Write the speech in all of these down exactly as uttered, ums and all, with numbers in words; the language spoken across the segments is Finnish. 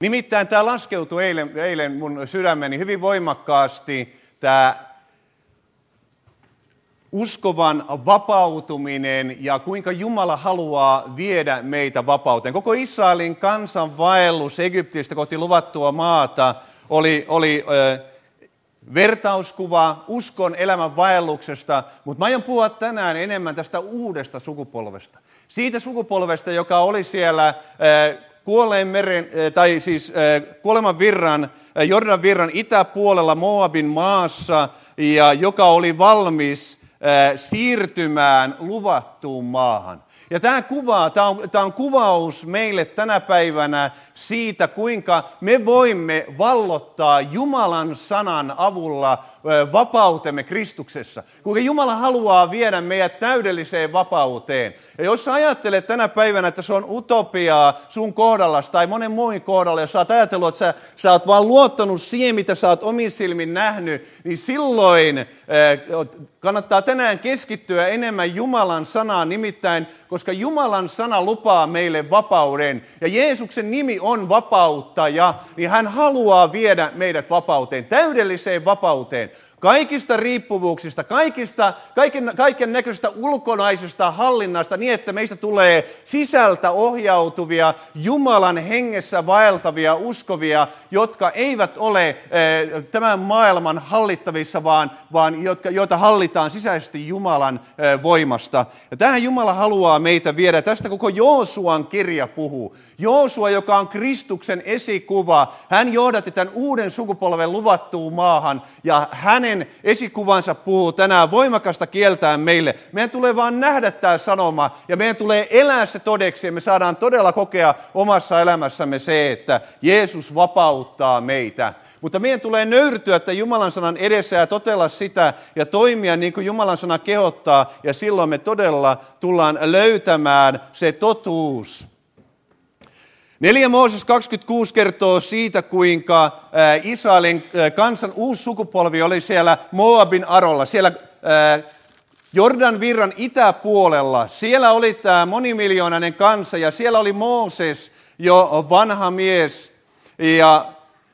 Nimittäin tämä laskeutui eilen, eilen mun sydämeni hyvin voimakkaasti, tämä uskovan vapautuminen ja kuinka Jumala haluaa viedä meitä vapauteen. Koko Israelin kansan vaellus Egyptistä kohti luvattua maata oli, oli ö, vertauskuva uskon elämän vaelluksesta, mutta mä aion puhua tänään enemmän tästä uudesta sukupolvesta. Siitä sukupolvesta, joka oli siellä ö, kuolleen meren, tai siis kuoleman virran, Jordan virran itäpuolella Moabin maassa, ja joka oli valmis siirtymään luvattuun maahan. Ja tämä kuva, tämä on, tämä on kuvaus meille tänä päivänä siitä, kuinka me voimme vallottaa Jumalan sanan avulla vapautemme Kristuksessa. Kuinka Jumala haluaa viedä meidät täydelliseen vapauteen. Ja jos sä ajattelet tänä päivänä, että se on utopiaa sun kohdalla tai monen muun kohdalla, jos sä oot ajatellut, että sä, sä oot vaan luottanut siihen, mitä sä oot omin silmin nähnyt, niin silloin eh, kannattaa tänään keskittyä enemmän Jumalan sanaan, nimittäin, koska Jumalan sana lupaa meille vapauden. Ja Jeesuksen nimi on vapauttaja, niin hän haluaa viedä meidät vapauteen, täydelliseen vapauteen. Kaikista riippuvuuksista, kaikista, kaiken, kaiken näköisestä ulkonaisesta hallinnasta niin, että meistä tulee sisältä ohjautuvia, Jumalan hengessä vaeltavia, uskovia, jotka eivät ole eh, tämän maailman hallittavissa, vaan, vaan jotka, joita hallitaan sisäisesti Jumalan eh, voimasta. Ja tähän Jumala haluaa meitä viedä. Tästä koko Joosuan kirja puhuu. Joosua, joka on Kristuksen esikuva, hän johdatti tämän uuden sukupolven luvattuun maahan, ja hänen esikuvansa puhuu tänään voimakasta kieltään meille. Meidän tulee vaan nähdä tämä sanoma, ja meidän tulee elää se todeksi, ja me saadaan todella kokea omassa elämässämme se, että Jeesus vapauttaa meitä. Mutta meidän tulee nöyrtyä että Jumalan sanan edessä ja totella sitä ja toimia niin kuin Jumalan sana kehottaa, ja silloin me todella tullaan löytämään se totuus. Neljä Mooses kaksikymmentäkuusi kertoo siitä, kuinka Israelin kansan uusi sukupolvi oli siellä Moabin arolla, siellä Jordan virran itäpuolella. Siellä oli tämä monimiljoonainen kansa, ja siellä oli Mooses jo vanha mies ja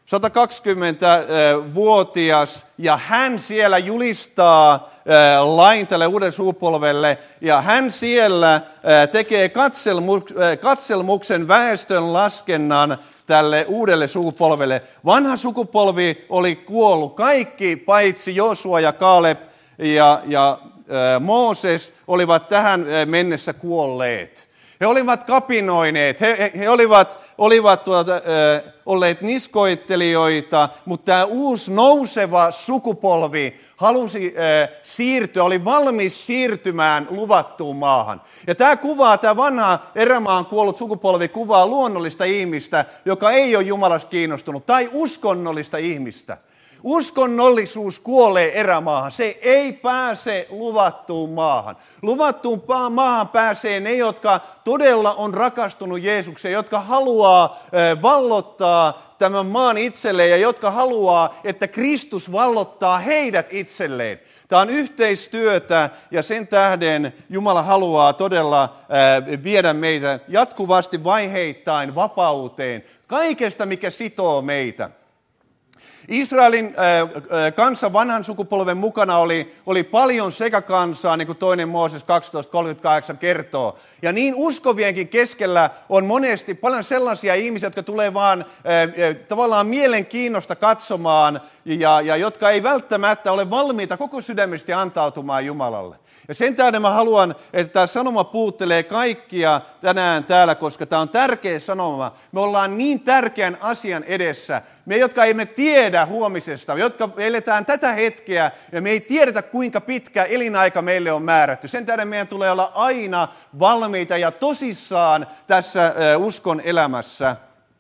satakaksikymmentävuotias, ja hän siellä julistaa lain tälle uuden sukupolvelle, ja hän siellä tekee katselmuksen väestön laskennan tälle uudelle sukupolvelle. Vanha sukupolvi oli kuollut, kaikki paitsi Joosua ja Kaaleb ja, ja Mooses olivat tähän mennessä kuolleet. He olivat kapinoineet, he, he, he olivat, olivat tuota, äh, olleet niskoittelijoita, mutta tämä uusi nouseva sukupolvi halusi äh, siirtyä, oli valmis siirtymään luvattuun maahan. Ja tämä kuvaa, tämä vanha erämaan kuollut sukupolvi kuvaa luonnollista ihmistä, joka ei ole Jumalasta kiinnostunut, tai uskonnollista ihmistä. Uskonnollisuus kuolee erämaahan. Se ei pääse luvattuun maahan. Luvattuun maahan pääsee ne, jotka todella on rakastunut Jeesukseen, jotka haluaa vallottaa tämän maan itselleen ja jotka haluaa, että Kristus vallottaa heidät itselleen. Tämä on yhteistyötä, ja sen tähden Jumala haluaa todella viedä meitä jatkuvasti vaiheittain vapauteen kaikesta, mikä sitoo meitä. Israelin kansan vanhan sukupolven mukana oli, oli paljon sekakansaa, niin kuin toinen Mooses kaksitoista kolmekymmentäkahdeksan kertoo. Ja niin uskovienkin keskellä on monesti paljon sellaisia ihmisiä, jotka tulee vaan äh, tavallaan mielenkiinnosta katsomaan, ja, ja jotka ei välttämättä ole valmiita koko sydämesti antautumaan Jumalalle. Ja sen tähden mä haluan, että tämä sanoma puhuttelee kaikkia tänään täällä, koska tämä on tärkeä sanoma. Me ollaan niin tärkeän asian edessä. Me, jotka emme tiedä huomisesta, jotka eletään tätä hetkeä, ja me ei tiedetä, kuinka pitkä elinaika meille on määrätty. Sen tähden meidän tulee olla aina valmiita ja tosissaan tässä uskon elämässä.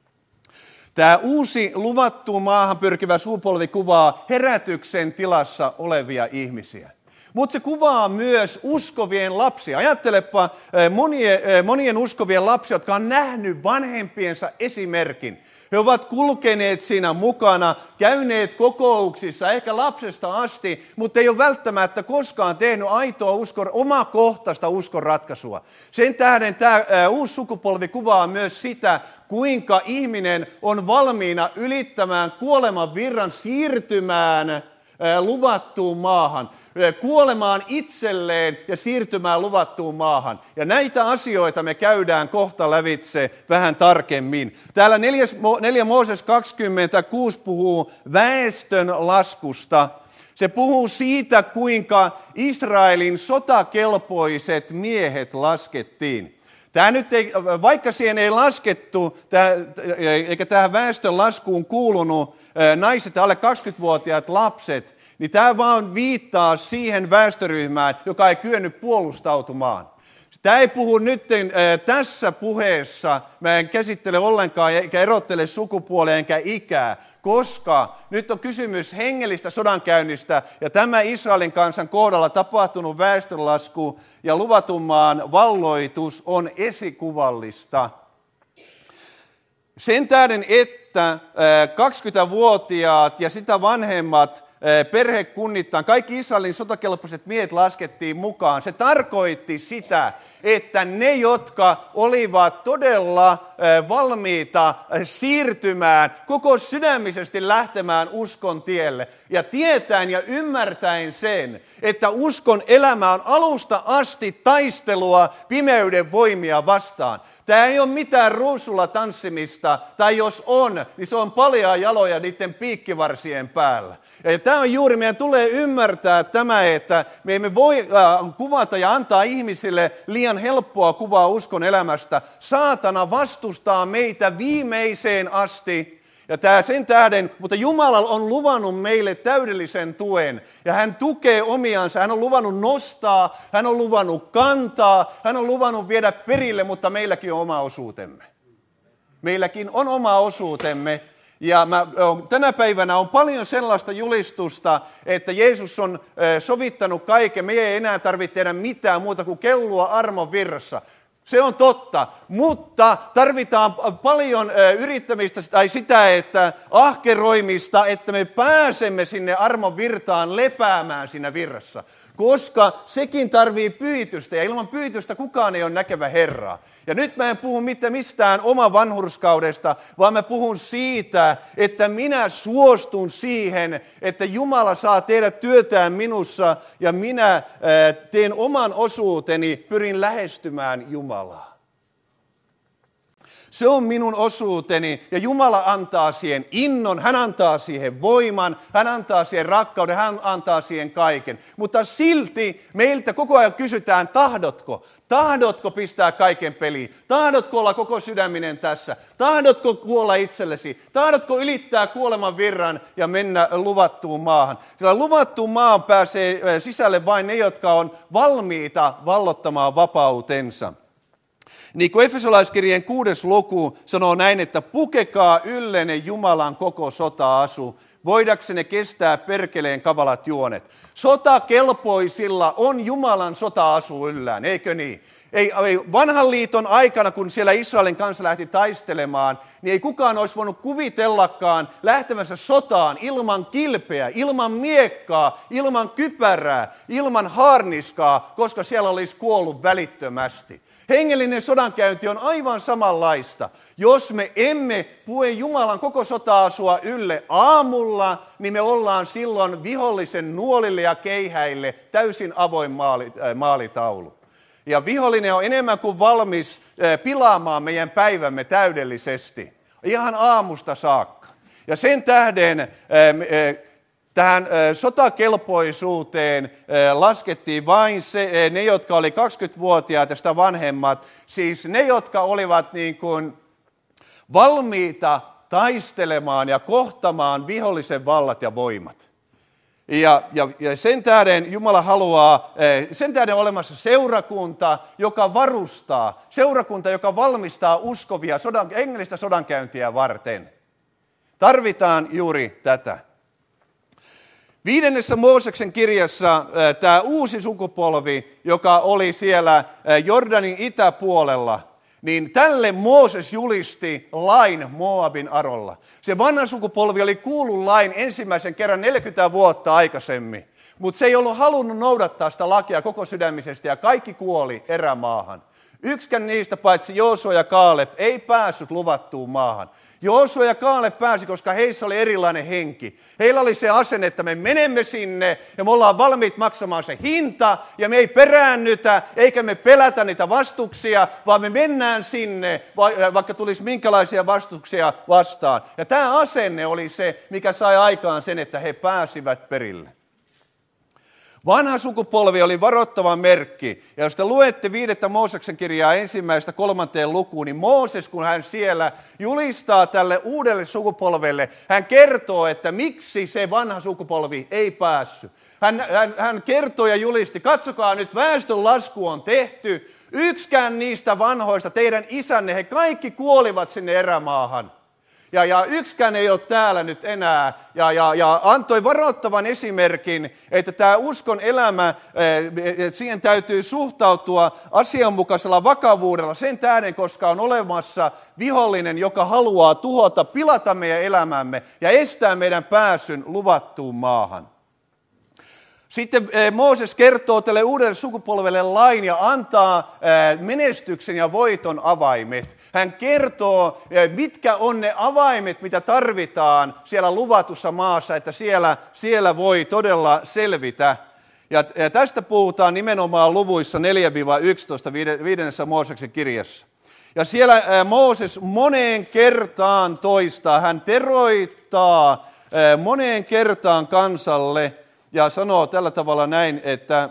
Tämä uusi luvattuun maahan pyrkivä sukupolvi kuvaa herätyksen tilassa olevia ihmisiä. Mutta se kuvaa myös uskovien lapsia. Ajattelepa monien, monien uskovien lapsia, jotka on nähnyt vanhempiensa esimerkin. He ovat kulkeneet siinä mukana, käyneet kokouksissa, ehkä lapsesta asti, mutta ei ole välttämättä koskaan tehnyt aitoa uskon, omakohtaista uskon ratkaisua. Sen tähden tämä uusi sukupolvi kuvaa myös sitä, kuinka ihminen on valmiina ylittämään kuoleman virran, siirtymään luvattuun maahan, kuolemaan itselleen ja siirtymään luvattuun maahan. Ja näitä asioita me käydään kohta lävitse vähän tarkemmin. Täällä neljä Mooses kaksikymmentäkuusi puhuu väestön laskusta. Se puhuu siitä, kuinka Israelin sotakelpoiset miehet laskettiin. Tämä nyt ei, vaikka siihen ei laskettu, tämä, eikä tähän väestön laskuun kuulunut naiset, alle kaksikymmentävuotiaat lapset, niin tämä vaan viittaa siihen väestöryhmään, joka ei kyennyt puolustautumaan. Tämä ei puhu nyt tässä puheessa, mä en käsittele ollenkaan eikä erottele sukupuolia enkä ikää, koska nyt on kysymys hengellistä sodankäynnistä ja tämä Israelin kansan kohdalla tapahtunut väestönlasku ja luvatun maan valloitus on esikuvallista. Sen tähden, että kaksikymmentävuotiaat ja sitä vanhemmat perhekunnittain, kaikki Israelin sotakelpoiset miehet laskettiin mukaan. Se tarkoitti sitä, että ne, jotka olivat todella valmiita siirtymään, koko sydämisesti lähtemään uskon tielle ja tietäen ja ymmärtäen sen, että uskon elämä on alusta asti taistelua pimeyden voimia vastaan. Tämä ei ole mitään ruusulla tanssimista, tai jos on, niin se on paljaa jaloja niiden piikkivarsien päällä. Ja tämä on juuri, meidän tulee ymmärtää tämä, että me emme voi kuvata ja antaa ihmisille liian helppoa kuvaa uskon elämästä. Saatana vastustaa meitä viimeiseen asti. Ja tämä sen tähden, mutta Jumala on luvannut meille täydellisen tuen. Ja hän tukee omiansa, hän on luvannut nostaa, hän on luvannut kantaa, hän on luvannut viedä perille, mutta meilläkin on oma osuutemme. Meilläkin on oma osuutemme. Ja mä, tänä päivänä on paljon sellaista julistusta, että Jeesus on sovittanut kaiken. Me ei enää tarvitse tehdä mitään muuta kuin kellua armon virrassa. Se on totta, mutta tarvitaan paljon yrittämistä tai sitä, että ahkeroimista, että me pääsemme sinne armon virtaan lepäämään siinä virrassa. Koska sekin tarvii pyytystä ja ilman pyytystä kukaan ei ole näkevä Herraa. Ja nyt mä en puhu mistään oman vanhurskaudesta, vaan mä puhun siitä, että minä suostun siihen, että Jumala saa tehdä työtään minussa ja minä teen oman osuuteni, pyrin lähestymään Jumalaa. Se on minun osuuteni ja Jumala antaa siihen innon, hän antaa siihen voiman, hän antaa siihen rakkauden, hän antaa siihen kaiken. Mutta silti meiltä koko ajan kysytään, tahdotko? Tahdotko pistää kaiken peliin? Tahdotko olla koko sydäminen tässä? Tahdotko kuolla itsellesi? Tahdotko ylittää kuoleman virran ja mennä luvattuun maahan? Sillä luvattuun maahan pääsee sisälle vain ne, jotka on valmiita vallottamaan vapautensa. Niin kuin Efesolaiskirjeen kuudes luku sanoo näin, että pukekaa yllenne Jumalan koko sota-asu, voidaksenne kestää perkeleen kavalat juonet. Sotakelpoisilla on Jumalan sota-asu yllään, eikö niin? Ei, ei, vanhan liiton aikana, kun siellä Israelin kanssa lähti taistelemaan, niin ei kukaan olisi voinut kuvitellakaan lähtemässä sotaan ilman kilpeä, ilman miekkaa, ilman kypärää, ilman haarniskaa, koska siellä olisi kuollut välittömästi. Hengellinen sodankäynti on aivan samanlaista. Jos me emme pue Jumalan koko sota-asua ylle aamulla, niin me ollaan silloin vihollisen nuolille ja keihäille täysin avoin maali, äh, maalitaulu. Ja vihollinen on enemmän kuin valmis äh, pilaamaan meidän päivämme täydellisesti, ihan aamusta saakka. Ja sen tähden äh, äh, tähän sotakelpoisuuteen laskettiin vain se, ne, jotka oli kaksikymmentävuotiaat ja sitä vanhemmat, siis ne, jotka olivat niin kuin valmiita taistelemaan ja kohtamaan vihollisen vallat ja voimat. Ja, ja, ja sen tähden Jumala haluaa, sen tähden on olemassa seurakunta, joka varustaa, seurakunta, joka valmistaa uskovia sodan, hengellistä sodankäyntiä varten. Tarvitaan juuri tätä. Viidennessä Mooseksen kirjassa tämä uusi sukupolvi, joka oli siellä Jordanin itäpuolella, niin tälle Mooses julisti lain Moabin arolla. Se vanha sukupolvi oli kuullut lain ensimmäisen kerran neljäkymmentä vuotta aikaisemmin, mutta se ei ollut halunnut noudattaa sitä lakia koko sydämisesti ja kaikki kuoli erämaahan. Yksikään niistä paitsi Joosua ja Kaaleb ei päässyt luvattuun maahan. Joosua ja Kaaleb pääsi, koska heissä oli erilainen henki. Heillä oli se asenne, että me menemme sinne ja me ollaan valmiit maksamaan se hinta ja me ei peräännytä eikä me pelätä niitä vastuksia, vaan me mennään sinne, vaikka tulisi minkälaisia vastuksia vastaan. Ja tämä asenne oli se, mikä sai aikaan sen, että he pääsivät perille. Vanha sukupolvi oli varoittava merkki, ja jos te luette viidettä Mooseksen kirjaa ensimmäistä kolmanteen lukuun, niin Mooses, kun hän siellä julistaa tälle uudelle sukupolvelle, hän kertoo, että miksi se vanha sukupolvi ei päässyt. Hän, hän, hän kertoo ja julisti, katsokaa nyt, väestön lasku on tehty, yksikään niistä vanhoista, teidän isänne, he kaikki kuolivat sinne erämaahan. Ja, ja yksikään ei ole täällä nyt enää, ja, ja, ja antoi varoittavan esimerkin, että tämä uskon elämä, siihen täytyy suhtautua asianmukaisella vakavuudella sen tähden, koska on olemassa vihollinen, joka haluaa tuhota, pilata meidän elämämme ja estää meidän pääsyn luvattuun maahan. Sitten Mooses kertoo tälle uudelle sukupolvelle lain ja antaa menestyksen ja voiton avaimet. Hän kertoo, mitkä on ne avaimet, mitä tarvitaan siellä luvatussa maassa, että siellä, siellä voi todella selvitä. Ja tästä puhutaan nimenomaan luvuissa neljä yksitoista viidennessä Mooseksen kirjassa. Ja siellä Mooses moneen kertaan toistaa, hän teroittaa moneen kertaan kansalle, ja sanoo tällä tavalla näin, että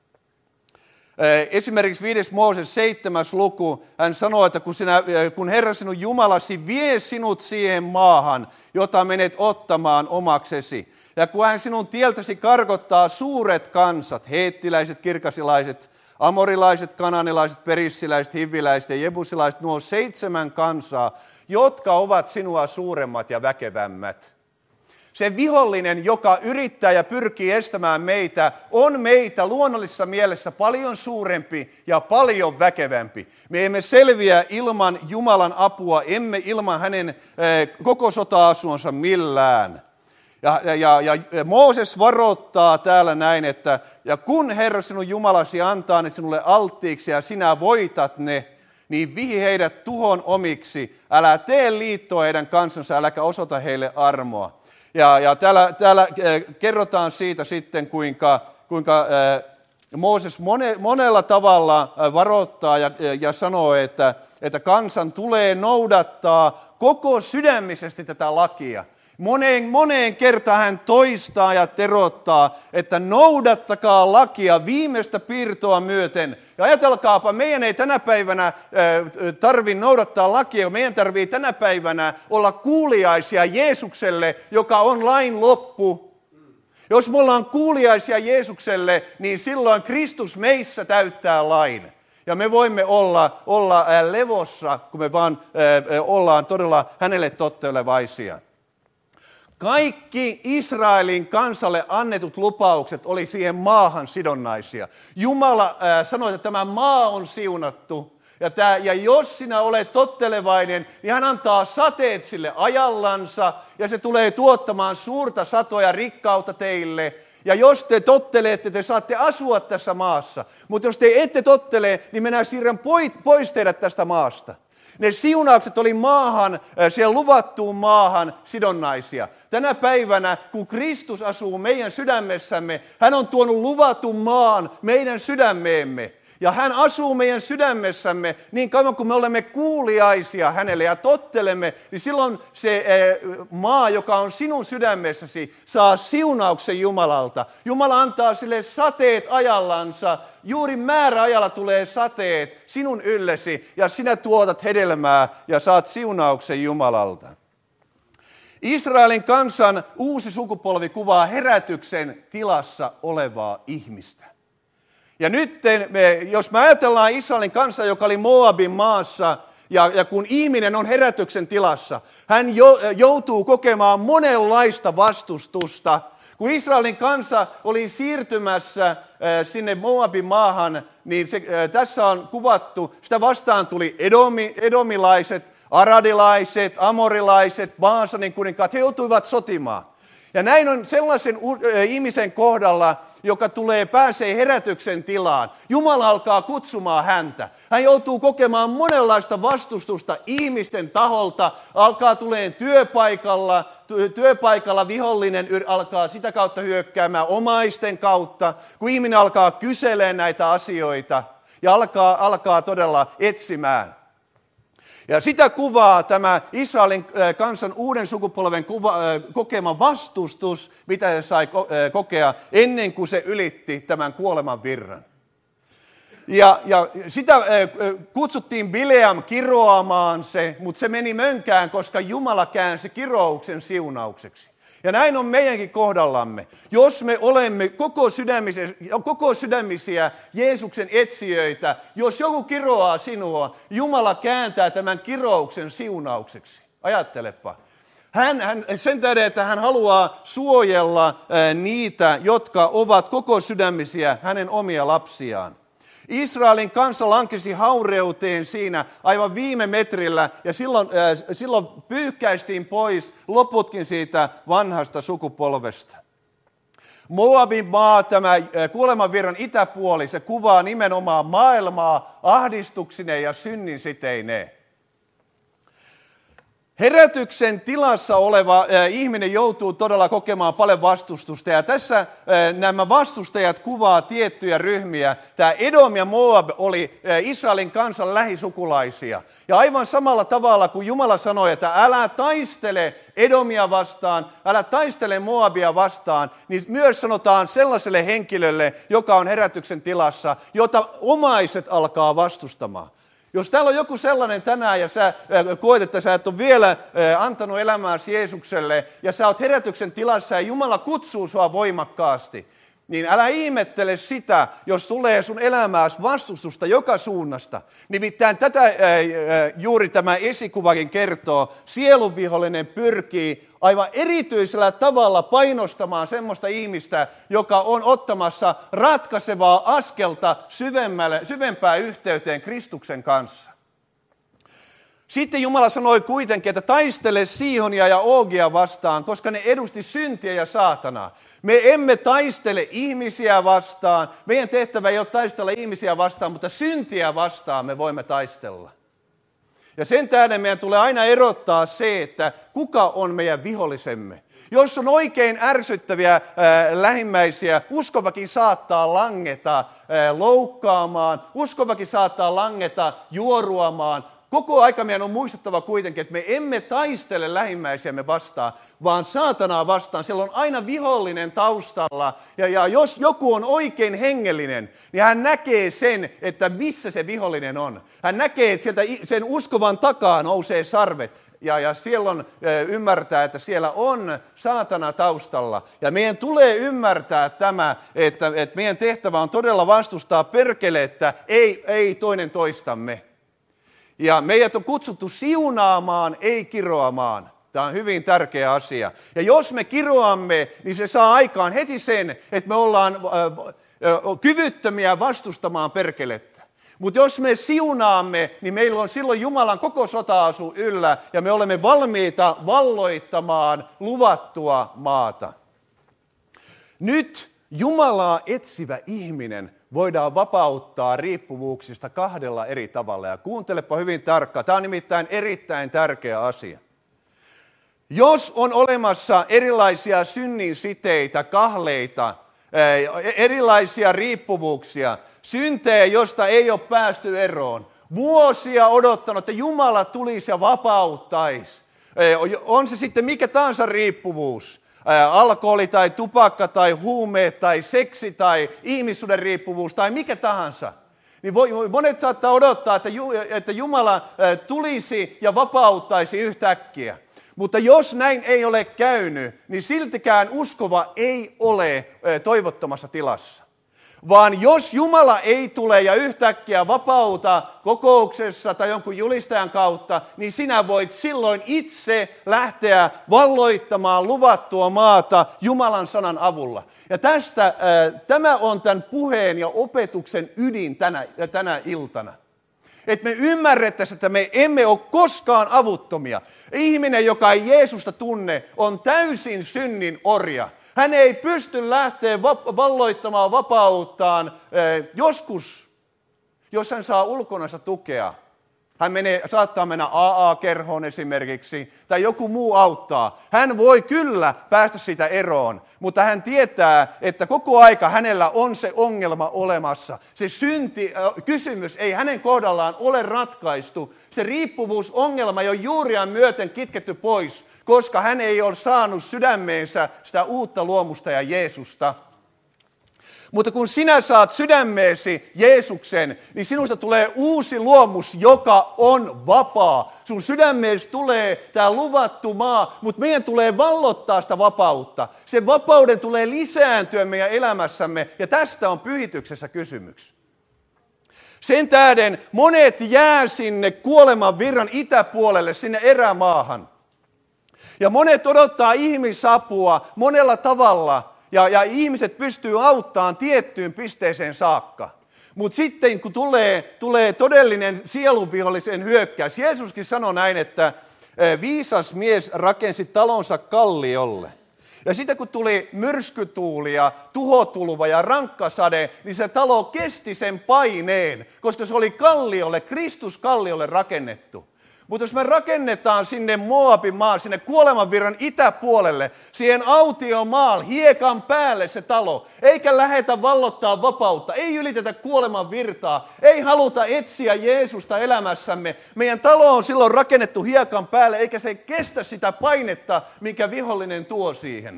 esimerkiksi viides Mooses seitsemäs luku, hän sanoo, että kun, sinä, kun Herra sinun Jumalasi vie sinut siihen maahan, jota menet ottamaan omaksesi, ja kun hän sinun tieltäsi karkottaa suuret kansat, heettiläiset, kirkasilaiset, amorilaiset, kananilaiset, perissiläiset, hiviläiset ja jebusilaiset, nuo seitsemän kansaa, jotka ovat sinua suuremmat ja väkevämmät. Se vihollinen, joka yrittää ja pyrkii estämään meitä, on meitä luonnollisessa mielessä paljon suurempi ja paljon väkevämpi. Me emme selviä ilman Jumalan apua, emme ilman hänen koko sota-asuansa millään. Ja, ja, ja Mooses varoittaa täällä näin, että ja kun Herra sinun Jumalasi antaa ne sinulle alttiiksi ja sinä voitat ne, niin vihi heidät tuhon omiksi. Älä tee liittoa heidän kansansa, äläkä osoita heille armoa. Ja, ja täällä, täällä kerrotaan siitä sitten, kuinka, kuinka Mooses mone, monella tavalla varoittaa ja, ja sanoo, että, että kansan tulee noudattaa koko sydämisesti tätä lakia. Moneen, moneen kertaan hän toistaa ja terottaa, että noudattakaa lakia viimeistä piirtoa myöten. Ja ajatelkaapa, meidän ei tänä päivänä tarvitse noudattaa lakia, meidän tarvitsee tänä päivänä olla kuuliaisia Jeesukselle, joka on lain loppu. Jos me ollaan kuuliaisia Jeesukselle, niin silloin Kristus meissä täyttää lain. Ja me voimme olla, olla levossa, kun me vaan ollaan todella hänelle tottelevaisia. Kaikki Israelin kansalle annetut lupaukset oli siihen maahan sidonnaisia. Jumala äh, sanoi, että tämä maa on siunattu. Ja, tämä, ja jos sinä olet tottelevainen, niin hän antaa sateet sille ajallansa. Ja se tulee tuottamaan suurta satoa ja rikkautta teille. Ja jos te tottelette, te saatte asua tässä maassa. Mutta jos te ette tottele, niin minä siirrän pois teidät tästä maasta. Ne siunaukset oli maahan, siellä luvattuun maahan sidonnaisia. Tänä päivänä, kun Kristus asuu meidän sydämessämme, hän on tuonut luvatun maan meidän sydämeemme. Ja hän asuu meidän sydämessämme niin kauan kuin me olemme kuuliaisia hänelle ja tottelemme, niin silloin se maa, joka on sinun sydämessäsi, saa siunauksen Jumalalta. Jumala antaa sille sateet ajallansa. Juuri määräajalla tulee sateet sinun yllesi ja sinä tuotat hedelmää ja saat siunauksen Jumalalta. Israelin kansan uusi sukupolvi kuvaa herätyksen tilassa olevaa ihmistä. Ja nyt, jos me ajatellaan Israelin kansaa, joka oli Moabin maassa, ja, ja kun ihminen on herätyksen tilassa, hän jo, joutuu kokemaan monenlaista vastustusta. Kun Israelin kansa oli siirtymässä sinne Moabin maahan, niin se, tässä on kuvattu, sitä vastaan tuli edomi, edomilaiset, aradilaiset, amorilaiset, Baasanin kuninkaat, he joutuivat sotimaan. Ja näin on sellaisen ihmisen kohdalla, joka tulee, pääsee herätyksen tilaan. Jumala alkaa kutsumaan häntä. Hän joutuu kokemaan monenlaista vastustusta ihmisten taholta. Alkaa tulemaan työpaikalla, työpaikalla vihollinen alkaa sitä kautta hyökkäämään omaisten kautta. Kun ihminen alkaa kyselemään näitä asioita ja alkaa, alkaa todella etsimään. Ja sitä kuvaa tämä Israelin kansan uuden sukupolven kuva, kokema vastustus, mitä se sai kokea ennen kuin se ylitti tämän kuoleman virran. Ja, ja sitä kutsuttiin Bileam kiroamaan se, mutta se meni mönkään, koska Jumala käänsi kirouksen siunaukseksi. Ja näin on meidänkin kohdallamme. Jos me olemme koko sydämisiä, koko sydämisiä Jeesuksen etsijöitä, jos joku kiroaa sinua, Jumala kääntää tämän kirouksen siunaukseksi. Ajattelepa. Hän, hän, sen tähden, että hän haluaa suojella ää, niitä, jotka ovat koko sydämisiä hänen omia lapsiaan. Israelin kansa lankesi haureuteen siinä aivan viime metrillä ja silloin, äh, silloin pyyhkäistiin pois loputkin siitä vanhasta sukupolvesta. Moabin maa, tämä äh, kuolemanvirran itäpuoli, se kuvaa nimenomaan maailmaa ahdistuksineen ja synnin siteineen. Herätyksen tilassa oleva äh, ihminen joutuu todella kokemaan paljon vastustusta ja tässä äh, nämä vastustajat kuvaa tiettyjä ryhmiä. Tämä Edom ja Moab oli äh, Israelin kansan lähisukulaisia. Ja aivan samalla tavalla kuin Jumala sanoi, että älä taistele Edomia vastaan, älä taistele Moabia vastaan, niin myös sanotaan sellaiselle henkilölle, joka on herätyksen tilassa, jota omaiset alkaa vastustamaan. Jos täällä on joku sellainen tänään ja sä koet, että sä et ole vielä antanut elämääsi Jeesukselle ja sä oot herätyksen tilassa ja Jumala kutsuu sua voimakkaasti, niin älä ihmettele sitä, jos tulee sun elämääsi vastustusta joka suunnasta. Nimittäin tätä juuri tämä esikuvakin kertoo. Sielunvihollinen pyrkii aivan erityisellä tavalla painostamaan semmoista ihmistä, joka on ottamassa ratkaisevaa askelta syvempään yhteyteen Kristuksen kanssa. Sitten Jumala sanoi kuitenkin, että taistele Siihonia ja Oogia vastaan, koska ne edusti syntiä ja saatanaa. Me emme taistele ihmisiä vastaan, meidän tehtävä ei ole taistella ihmisiä vastaan, mutta syntiä vastaan me voimme taistella. Ja sen tähden meidän tulee aina erottaa se, että kuka on meidän vihollisemme. Jos on oikein ärsyttäviä ää, lähimmäisiä, uskovakin saattaa langeta ää, loukkaamaan, uskovakin saattaa langeta juoruamaan. Koko aika meidän on muistettava kuitenkin, että me emme taistele lähimmäisiämme vastaan, vaan saatanaa vastaan. Siellä on aina vihollinen taustalla. Ja, ja jos joku on oikein hengellinen, niin hän näkee sen, että missä se vihollinen on. Hän näkee, että sieltä sen uskovan takaa nousee sarvet. Ja, ja silloin ymmärtää, että siellä on saatana taustalla. Ja meidän tulee ymmärtää tämä, että, että meidän tehtävä on todella vastustaa perkelettä, ei, ei toinen toistamme. Ja meidät on kutsuttu siunaamaan, ei kiroamaan. Tämä on hyvin tärkeä asia. Ja jos me kiroamme, niin se saa aikaan heti sen, että me ollaan kyvyttömiä vastustamaan perkelettä. Mutta jos me siunaamme, niin meillä on silloin Jumalan koko sota-asu yllä ja me olemme valmiita valloittamaan luvattua maata. Nyt Jumalaa etsivä ihminen voidaan vapauttaa riippuvuuksista kahdella eri tavalla. Ja kuuntelepa hyvin tarkkaan. Tämä on nimittäin erittäin tärkeä asia. Jos on olemassa erilaisia synnin siteitä, kahleita, erilaisia riippuvuuksia, syntejä, josta ei ole päästy eroon, vuosia odottanut, että Jumala tulisi ja vapauttaisi. On se sitten mikä tahansa riippuvuus. Alkoholi tai tupakka tai huumeet tai seksi tai ihmissuuden riippuvuus tai mikä tahansa. Niin voi, monet saattaa odottaa, että Jumala tulisi ja vapauttaisi yhtäkkiä. Mutta jos näin ei ole käynyt, niin siltikään uskova ei ole toivottomassa tilassa. Vaan jos Jumala ei tule ja yhtäkkiä vapauta kokouksessa tai jonkun julistajan kautta, niin sinä voit silloin itse lähteä valloittamaan luvattua maata Jumalan sanan avulla. Ja tästä, äh, tämä on tämän puheen ja opetuksen ydin tänä, tänä iltana. Että me ymmärrettäisiin, että me emme ole koskaan avuttomia. Ihminen, joka ei Jeesusta tunne, on täysin synnin orja. Hän ei pysty lähteä valloittamaan vapauttaan eh, joskus, jos hän saa ulkonansa tukea. Hän menee, saattaa mennä A A-kerhoon esimerkiksi, tai joku muu auttaa. Hän voi kyllä päästä siitä eroon, mutta hän tietää, että koko aika hänellä on se ongelma olemassa. Se synti, kysymys ei hänen kohdallaan ole ratkaistu. Se riippuvuusongelma ei ole juuriaan myöten kitketty pois, koska hän ei ole saanut sydämeensä sitä uutta luomusta ja Jeesusta. Mutta kun sinä saat sydämeesi Jeesuksen, niin sinusta tulee uusi luomus, joka on vapaa. Sun sydämeesi tulee tämä luvattu maa, mutta meidän tulee vallottaa sitä vapautta. Sen vapauden tulee lisääntyä meidän elämässämme, ja tästä on pyhityksessä kysymys. Sen tähden monet jää sinne kuoleman virran itäpuolelle, sinne erämaahan. Ja monet odottaa ihmisapua monella tavalla. Ja, ja ihmiset pystyy auttamaan tiettyyn pisteeseen saakka. Mutta sitten kun tulee, tulee todellinen sielunvihollisen hyökkäys, Jeesuskin sanoi näin, että viisas mies rakensi talonsa kalliolle. Ja sitten kun tuli myrskytuuli ja tuhotulva ja rankkasade, niin se talo kesti sen paineen, koska se oli kalliolle, Kristus kalliolle rakennettu. Mutta jos me rakennetaan sinne Moabin maan, sinne kuolemanvirran itäpuolelle, siihen autiomaal, hiekan päälle se talo, eikä lähetä vallottaa vapautta, ei ylitetä kuoleman virtaa, ei haluta etsiä Jeesusta elämässämme. Meidän talo on silloin rakennettu hiekan päälle, eikä se kestä sitä painetta, mikä vihollinen tuo siihen.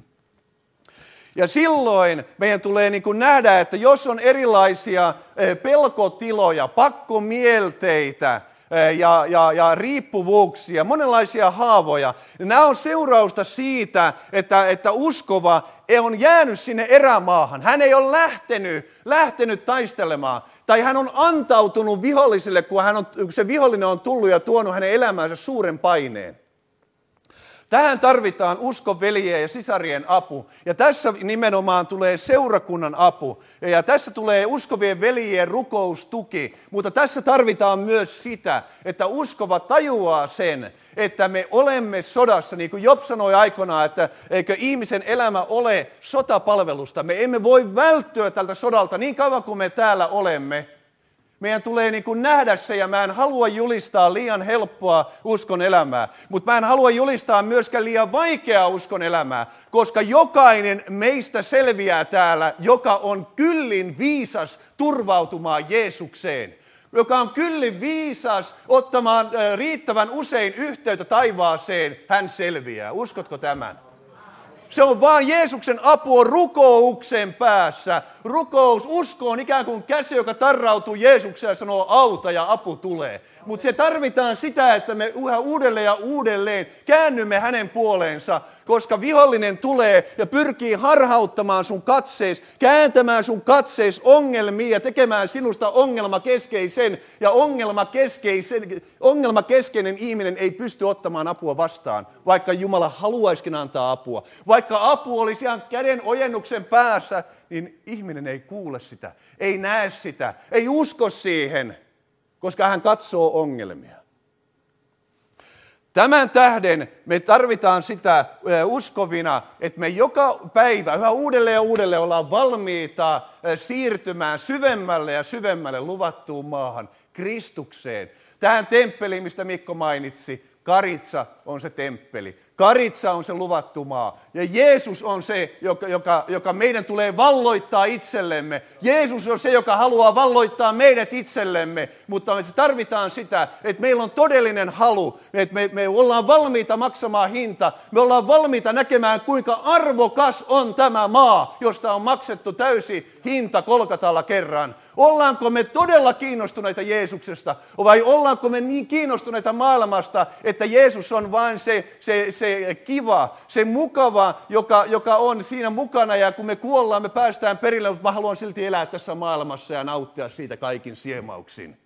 Ja silloin meidän tulee niin kuin nähdä, että jos on erilaisia pelkotiloja, pakkomielteitä, Ja, ja, ja riippuvuuksia, monenlaisia haavoja. Nämä on seurausta siitä, että, että uskova on jäänyt sinne erämaahan. Hän ei ole lähtenyt, lähtenyt taistelemaan. Tai hän on antautunut viholliselle, kun, hän on, kun se vihollinen on tullut ja tuonut hänen elämäänsä suuren paineen. Tähän tarvitaan uskon veljien ja sisarien apu. Ja tässä nimenomaan tulee seurakunnan apu. Ja tässä tulee uskovien veljien rukoustuki. Mutta tässä tarvitaan myös sitä, että uskova tajuaa sen, että me olemme sodassa. Niin kuin Job sanoi aikoinaan, että eikö ihmisen elämä ole sotapalvelusta. Me emme voi välttyä tältä sodalta niin kauan kuin me täällä olemme. Meidän tulee niin kuin nähdä se, ja mä en halua julistaa liian helppoa uskon elämää, mutta mä en halua julistaa myöskään liian vaikeaa uskon elämää, koska jokainen meistä selviää täällä, joka on kyllin viisas turvautumaan Jeesukseen, joka on kyllin viisas ottamaan riittävän usein yhteyttä taivaaseen, hän selviää. Uskotko tämän? Se on vaan Jeesuksen apu on rukouksen päässä. Rukous, usko on ikään kuin käsi, joka tarrautuu Jeesukseen ja sanoo auta ja apu tulee. Mutta se tarvitaan sitä, että me yhä uudelleen ja uudelleen käännymme hänen puoleensa, koska vihollinen tulee ja pyrkii harhauttamaan sun katsees, kääntämään sun katsees ongelmiin ja tekemään sinusta ongelmakeskeisen. Ja ongelmakeskeisen, ongelmakeskeinen ihminen ei pysty ottamaan apua vastaan, vaikka Jumala haluaisikin antaa apua. Vaikka apu olisi ihan käden ojennuksen päässä, niin ihminen ei kuule sitä, ei näe sitä, ei usko siihen, koska hän katsoo ongelmia. Tämän tähden me tarvitaan sitä uskovina, että me joka päivä yhä uudelleen ja uudelleen ollaan valmiita siirtymään syvemmälle ja syvemmälle luvattuun maahan, Kristukseen. Tähän temppeliin, mistä Mikko mainitsi, Karitsa on se temppeli. Karitsa on se luvattu maa. Ja Jeesus on se, joka, joka, joka meidän tulee valloittaa itsellemme. Jeesus on se, joka haluaa valloittaa meidät itsellemme. Mutta me tarvitaan sitä, että meillä on todellinen halu. Että me, me ollaan valmiita maksamaan hinta. Me ollaan valmiita näkemään, kuinka arvokas on tämä maa, josta on maksettu täysi hinta Kolkatalla kerran. Ollaanko me todella kiinnostuneita Jeesuksesta? Vai ollaanko me niin kiinnostuneita maailmasta, että Jeesus on vain se, se, se se kiva, se mukava, joka, joka on siinä mukana. Ja kun me kuollaan, me päästään perille, mutta mä haluan silti elää tässä maailmassa ja nauttia siitä kaikin siemauksin.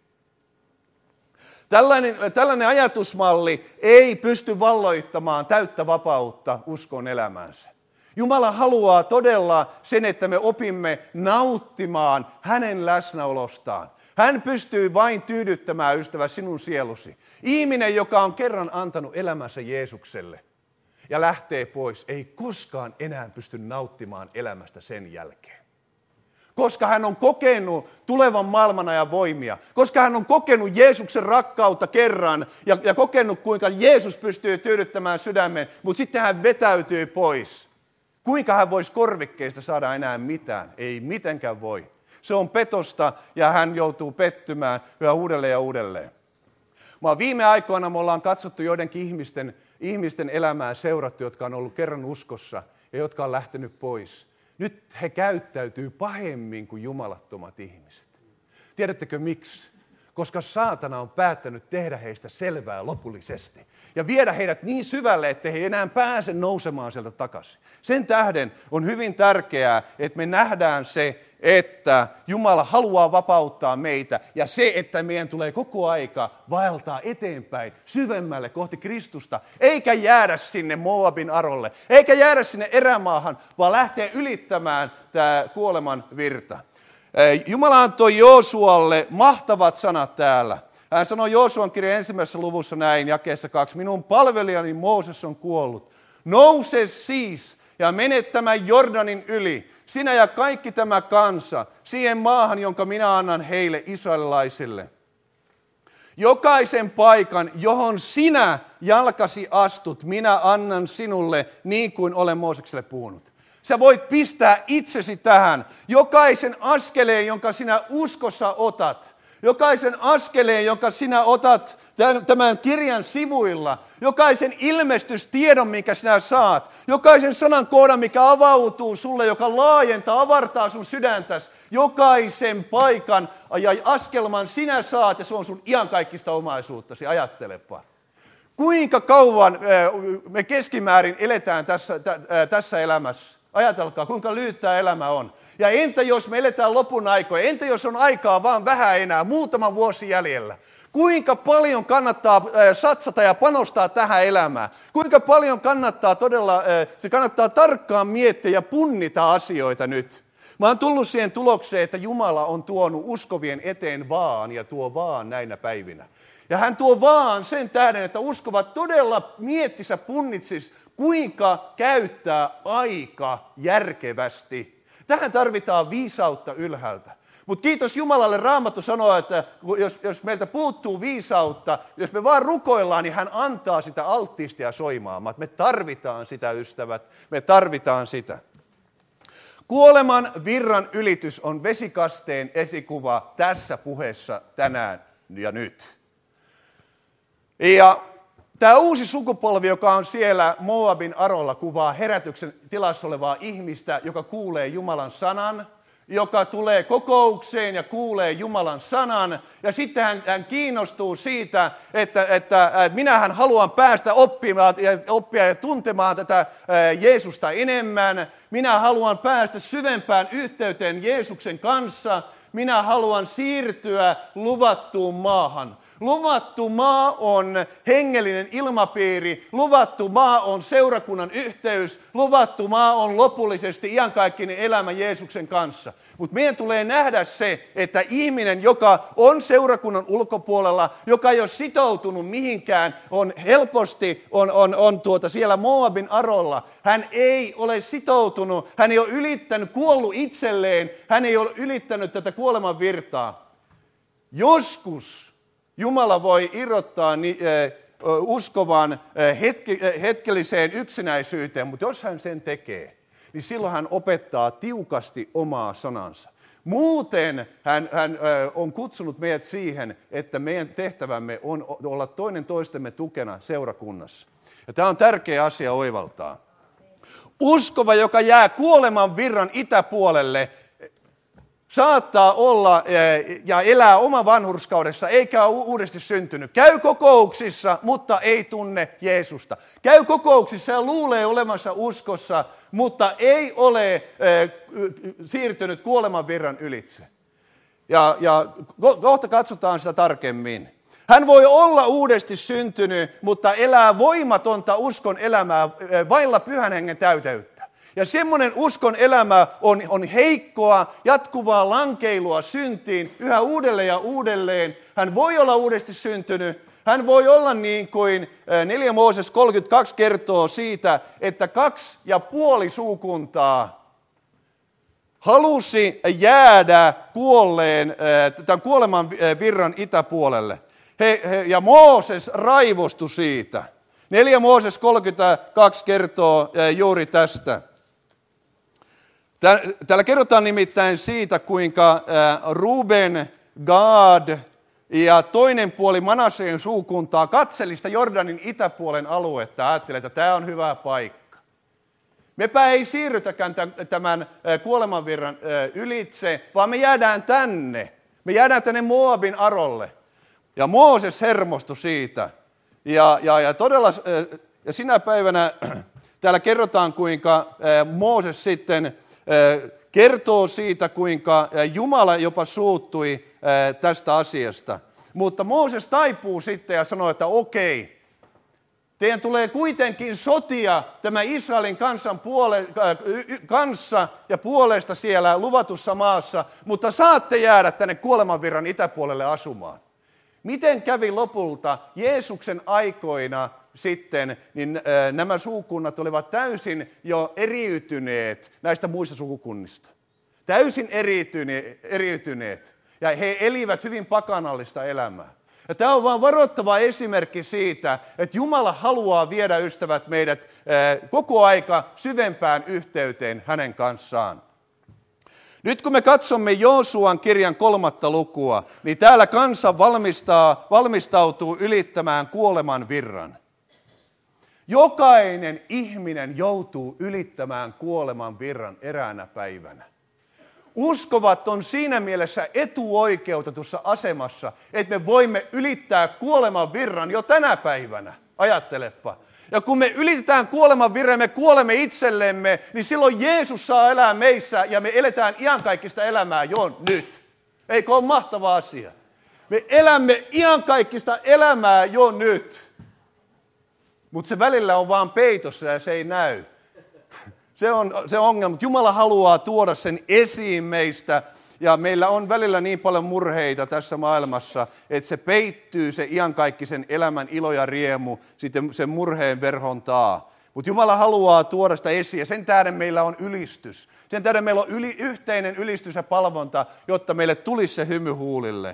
Tällainen, tällainen ajatusmalli ei pysty valloittamaan täyttä vapautta uskon elämäänsä. Jumala haluaa todella sen, että me opimme nauttimaan hänen läsnäolostaan. Hän pystyy vain tyydyttämään, ystävä, sinun sielusi. Ihminen, joka on kerran antanut elämänsä Jeesukselle ja lähtee pois, ei koskaan enää pysty nauttimaan elämästä sen jälkeen. Koska hän on kokenut tulevan maailmanajan voimia, koska hän on kokenut Jeesuksen rakkautta kerran ja, ja kokenut, kuinka Jeesus pystyy tyydyttämään sydämen, mutta sitten hän vetäytyy pois. Kuinka hän voisi korvikkeista saada enää mitään? Ei mitenkään voi. Se on petosta ja hän joutuu pettymään yhä uudelleen ja uudelleen. Mä viime aikoina me ollaan katsottu joidenkin ihmisten, ihmisten elämää, seurattu, jotka on ollut kerran uskossa ja jotka on lähtenyt pois. Nyt he käyttäytyy pahemmin kuin jumalattomat ihmiset. Tiedättekö miksi? Koska saatana on päättänyt tehdä heistä selvää lopullisesti. Ja viedä heidät niin syvälle, että he ei enää pääse nousemaan sieltä takaisin. Sen tähden on hyvin tärkeää, että me nähdään se, että Jumala haluaa vapauttaa meitä. Ja se, että meidän tulee koko aika vaeltaa eteenpäin, syvemmälle kohti Kristusta. Eikä jäädä sinne Moabin arolle, eikä jäädä sinne erämaahan, vaan lähteä ylittämään tämä kuoleman virta. Jumala antoi Joosualle mahtavat sanat täällä. Hän sanoi Joosuan kirjan ensimmäisessä luvussa näin, jakeessa kaksi. Minun palvelijani Mooses on kuollut. Nouse siis ja mene tämän Jordanin yli, sinä ja kaikki tämä kansa, siihen maahan, jonka minä annan heille israelilaisille. Jokaisen paikan, johon sinä jalkasi astut, minä annan sinulle niin kuin olen Moosekselle puhunut. Sä voit pistää itsesi tähän. Jokaisen askeleen, jonka sinä uskossa otat, jokaisen askeleen, jonka sinä otat tämän kirjan sivuilla, jokaisen ilmestystiedon, minkä sinä saat, jokaisen sanan koodan, mikä avautuu sulle, joka laajentaa, avartaa sun sydäntäsi, jokaisen paikan ja askelman sinä saat, ja se on sun iankaikkista omaisuuttasi. Ajattelepa. Kuinka kauan me keskimäärin eletään tässä, tässä elämässä? Ajatelkaa, kuinka lyhyt tämä elämä on. Ja entä jos me eletään lopun aikoja? Entä jos on aikaa vaan vähän enää, muutama vuosi jäljellä? Kuinka paljon kannattaa satsata ja panostaa tähän elämään? Kuinka paljon kannattaa todella, se kannattaa tarkkaan miettiä ja punnita asioita nyt? Mä oon tullut siihen tulokseen, että Jumala on tuonut uskovien eteen vaan ja tuo vaan näinä päivinä. Ja hän tuo vaan sen tähden, että uskovat todella miettisä punnitsis, kuinka käyttää aika järkevästi. Tähän tarvitaan viisautta ylhäältä. Mutta kiitos Jumalalle, Raamattu sanoo, että jos, jos meiltä puuttuu viisautta, jos me vaan rukoillaan, niin hän antaa sitä alttiisti ja soimaamaan. Me tarvitaan sitä, ystävät, me tarvitaan sitä. Kuoleman virran ylitys on vesikasteen esikuva tässä puheessa tänään ja nyt. Ja tämä uusi sukupolvi, joka on siellä Moabin arolla, kuvaa herätyksen tilassa olevaa ihmistä, joka kuulee Jumalan sanan, joka tulee kokoukseen ja kuulee Jumalan sanan, ja sitten hän, hän kiinnostuu siitä, että, että, että minähän haluan päästä oppimaan ja, oppia ja tuntemaan tätä Jeesusta enemmän, minä haluan päästä syvempään yhteyteen Jeesuksen kanssa, minä haluan siirtyä luvattuun maahan. Luvattu maa on hengellinen ilmapiiri, luvattu maa on seurakunnan yhteys, luvattu maa on lopullisesti iankaikkinen elämä Jeesuksen kanssa. Mutta meidän tulee nähdä se, että ihminen, joka on seurakunnan ulkopuolella, joka ei ole sitoutunut mihinkään, on helposti on, on, on tuota siellä Moabin arolla. Hän ei ole sitoutunut, hän ei ole ylittänyt, kuollut itselleen, hän ei ole ylittänyt tätä kuoleman virtaa. Joskus Jumala voi irrottaa ni, äh, uskovan äh, hetki, äh, hetkelliseen yksinäisyyteen, mutta jos hän sen tekee, niin silloin hän opettaa tiukasti omaa sanansa. Muuten hän, hän äh, on kutsunut meidät siihen, että meidän tehtävämme on olla toinen toistemme tukena seurakunnassa. Ja tämä on tärkeä asia oivaltaa. Uskova, joka jää kuoleman virran itäpuolelle, saattaa olla ja elää oma vanhurskaudessa, eikä ole uudesti syntynyt. Käy kokouksissa, mutta ei tunne Jeesusta. Käy kokouksissa ja luulee olevansa uskossa, mutta ei ole siirtynyt kuoleman virran ylitse. Ja, ja kohta katsotaan sitä tarkemmin. Hän voi olla uudesti syntynyt, mutta elää voimatonta uskon elämää vailla pyhän hengen täyteyttä. Ja semmoinen uskon elämä on, on heikkoa, jatkuvaa lankeilua syntiin yhä uudelleen ja uudelleen. Hän voi olla uudesti syntynyt. Hän voi olla niin kuin neljäs Mooses kolmekymmentäkaksi kertoo siitä, että kaksi ja puoli suukuntaa halusi jäädä kuolleen, tämän kuoleman virran itäpuolelle. He, he, ja Mooses raivostui siitä. neljäs Mooses kolmekymmentäkaksi kertoo juuri tästä. Täällä kerrotaan nimittäin siitä, kuinka Ruben, Gad ja toinen puoli Manasseen suukuntaa katseli sitä Jordanin itäpuolen aluetta. Ajatteli, että tämä on hyvä paikka. Mepä ei siirrytäkään tämän kuolemanvirran ylitse, vaan me jäädään tänne. Me jäädään tänne Moabin arolle. Ja Mooses hermostui siitä. Ja, ja, ja todella, ja sinä päivänä täällä kerrotaan, kuinka Mooses sitten kertoo siitä, kuinka Jumala jopa suuttui tästä asiasta. Mutta Mooses taipuu sitten ja sanoo, että okei, teidän tulee kuitenkin sotia tämä Israelin kansan puole, kanssa ja puolesta siellä luvatussa maassa, mutta saatte jäädä tänne kuolemanvirran itäpuolelle asumaan. Miten kävi lopulta Jeesuksen aikoina sitten, niin nämä sukukunnat olivat täysin jo eriytyneet näistä muista sukukunnista. Täysin eriytyneet. Ja he elivät hyvin pakanallista elämää. Ja tämä on vain varoittava esimerkki siitä, että Jumala haluaa viedä ystävät meidät koko aika syvempään yhteyteen hänen kanssaan. Nyt kun me katsomme Joosuan kirjan kolmatta lukua, niin täällä kansa valmistaa, valmistautuu ylittämään kuoleman virran. Jokainen ihminen joutuu ylittämään kuoleman virran eräänä päivänä. Uskovat on siinä mielessä etuoikeutetussa asemassa, että me voimme ylittää kuoleman virran jo tänä päivänä. Ajattelepa. Ja kun me ylitetään kuoleman virran, me kuolemme itsellemme, niin silloin Jeesus saa elää meissä ja me eletään iankaikkista elämää jo nyt. Eikö ole mahtava asia? Me elämme iankaikkista elämää jo nyt. Mutta se välillä on vaan peitossa ja se ei näy. Se on se ongelma. Jumala haluaa tuoda sen esiin meistä. Ja meillä on välillä niin paljon murheita tässä maailmassa, että se peittyy se iankaikkisen elämän ilo ja riemu sitten sen murheen verhon taa. Mutta Jumala haluaa tuoda sitä esiin ja sen tähden meillä on ylistys. Sen tähden meillä on yli, yhteinen ylistys ja palvonta, jotta meille tulisi se hymy huulille.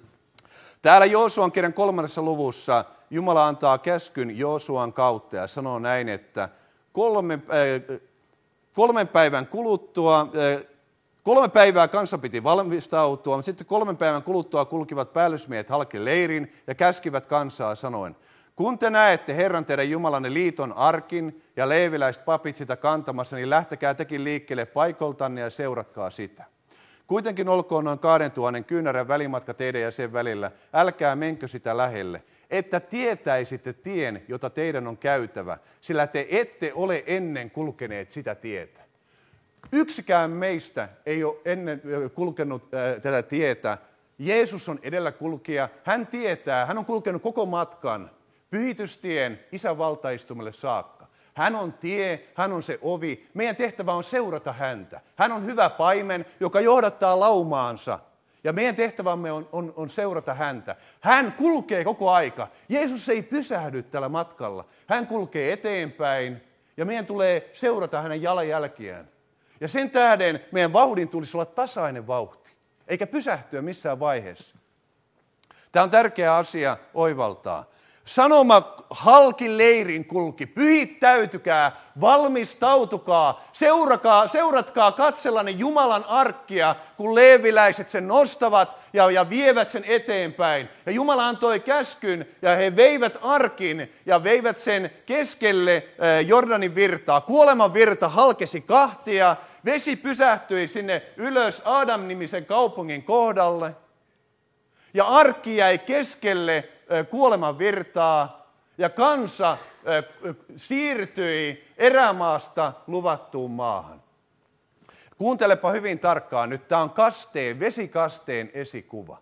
Täällä Joosuan kirjan kolmannessa luvussa Jumala antaa käskyn Joosuan kautta ja sanoo näin, että kolme, äh, kolmen päivän kuluttua... Äh, Kolme päivää kansa piti valmistautua, mutta sitten kolmen päivän kuluttua kulkivat päällysmiehet halki leirin ja käskivät kansaa sanoen, kun te näette Herran teidän Jumalanne liiton arkin ja leeviläiset papit sitä kantamassa, niin lähtekää tekin liikkeelle paikoltanne ja seuratkaa sitä. Kuitenkin olkoon noin kahdentuhannen kyynärän välimatka teidän ja sen välillä, älkää menkö sitä lähelle, että tietäisitte tien, jota teidän on käytävä, sillä te ette ole ennen kulkeneet sitä tietä. Yksikään meistä ei ole ennen kulkenut äh, tätä tietä. Jeesus on edelläkulkija. Hän tietää, hän on kulkenut koko matkan pyhitystien isän valtaistumelle saakka. Hän on tie, hän on se ovi. Meidän tehtävä on seurata häntä. Hän on hyvä paimen, joka johdattaa laumaansa. Ja meidän tehtävämme on, on, on seurata häntä. Hän kulkee koko aika. Jeesus ei pysähdy tällä matkalla. Hän kulkee eteenpäin ja meidän tulee seurata hänen jalanjälkiään. Ja sen tähden meidän vauhdin tulisi olla tasainen vauhti, eikä pysähtyä missään vaiheessa. Tämä on tärkeä asia oivaltaa. Sanoma halki leirin kulki, pyhittäytykää, valmistautukaa, seurakaa, seuratkaa katsellanne Jumalan arkkia, kun leeviläiset sen nostavat ja, ja vievät sen eteenpäin. Ja Jumala antoi käskyn ja he veivät arkin ja veivät sen keskelle Jordanin virtaa. Kuoleman virta halkesi kahtia Vesi pysähtyi sinne ylös Adam-nimisen kaupungin kohdalle. Ja arkki jäi keskelle kuoleman virtaa. Ja kansa siirtyi erämaasta luvattuun maahan. Kuuntelepa hyvin tarkkaan nyt. Tämä on kasteen, vesikasteen esikuva.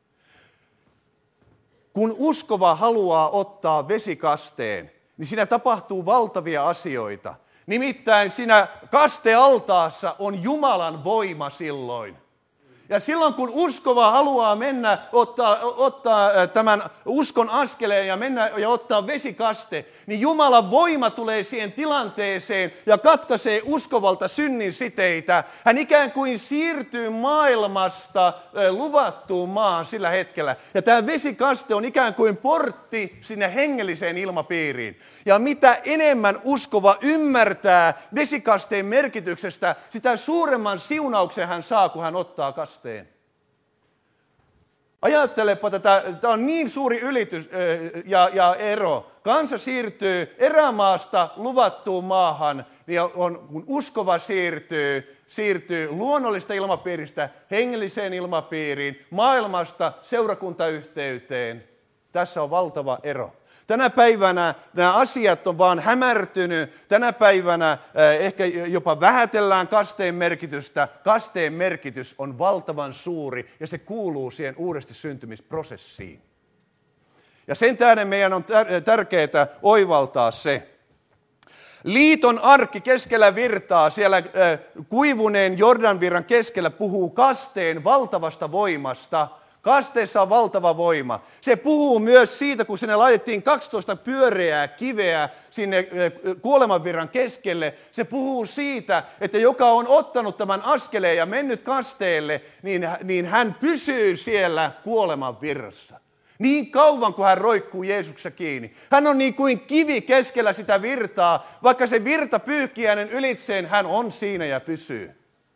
Kun uskova haluaa ottaa vesikasteen, niin siinä tapahtuu valtavia asioita. Nimittäin siinä kastealtaassa on Jumalan voima silloin. Ja silloin kun uskova haluaa mennä, ottaa, ottaa tämän uskon askeleen ja mennä ja ottaa vesikaste, niin Jumalan voima tulee siihen tilanteeseen ja katkaisee uskovalta synnin siteitä. Hän ikään kuin siirtyy maailmasta luvattuun maahan sillä hetkellä. Ja tämä vesikaste on ikään kuin portti sinne hengelliseen ilmapiiriin. Ja mitä enemmän uskova ymmärtää vesikasteen merkityksestä, sitä suuremman siunauksen hän saa, kun hän ottaa kasteen. Ajattelepa tätä, tämä on niin suuri ylitys ja, ja ero. Kansa siirtyy erämaasta luvattuun maahan, niin on, kun uskova siirtyy, siirtyy luonnollista ilmapiiristä hengelliseen ilmapiiriin, maailmasta seurakuntayhteyteen. Tässä on valtava ero. Tänä päivänä nämä asiat on vaan hämärtynyt. Tänä päivänä ehkä jopa vähätellään kasteen merkitystä. Kasteen merkitys on valtavan suuri ja se kuuluu siihen uudesti syntymisprosessiin. Ja sen tähden meidän on tärkeää oivaltaa se. Liiton arkki keskellä virtaa, siellä kuivuneen Jordanvirran keskellä puhuu kasteen valtavasta voimasta. Kasteessa on valtava voima. Se puhuu myös siitä, kun sinne laitettiin kaksitoista pyöreää kiveä sinne kuolemanvirran keskelle. Se puhuu siitä, että joka on ottanut tämän askeleen ja mennyt kasteelle, niin, niin hän pysyy siellä kuolemanvirrassa. Niin kauan kuin hän roikkuu Jeesuksessa kiinni. Hän on niin kuin kivi keskellä sitä virtaa. Vaikka se virta pyyhkii hänen ylitseen, hän on siinä ja pysyy.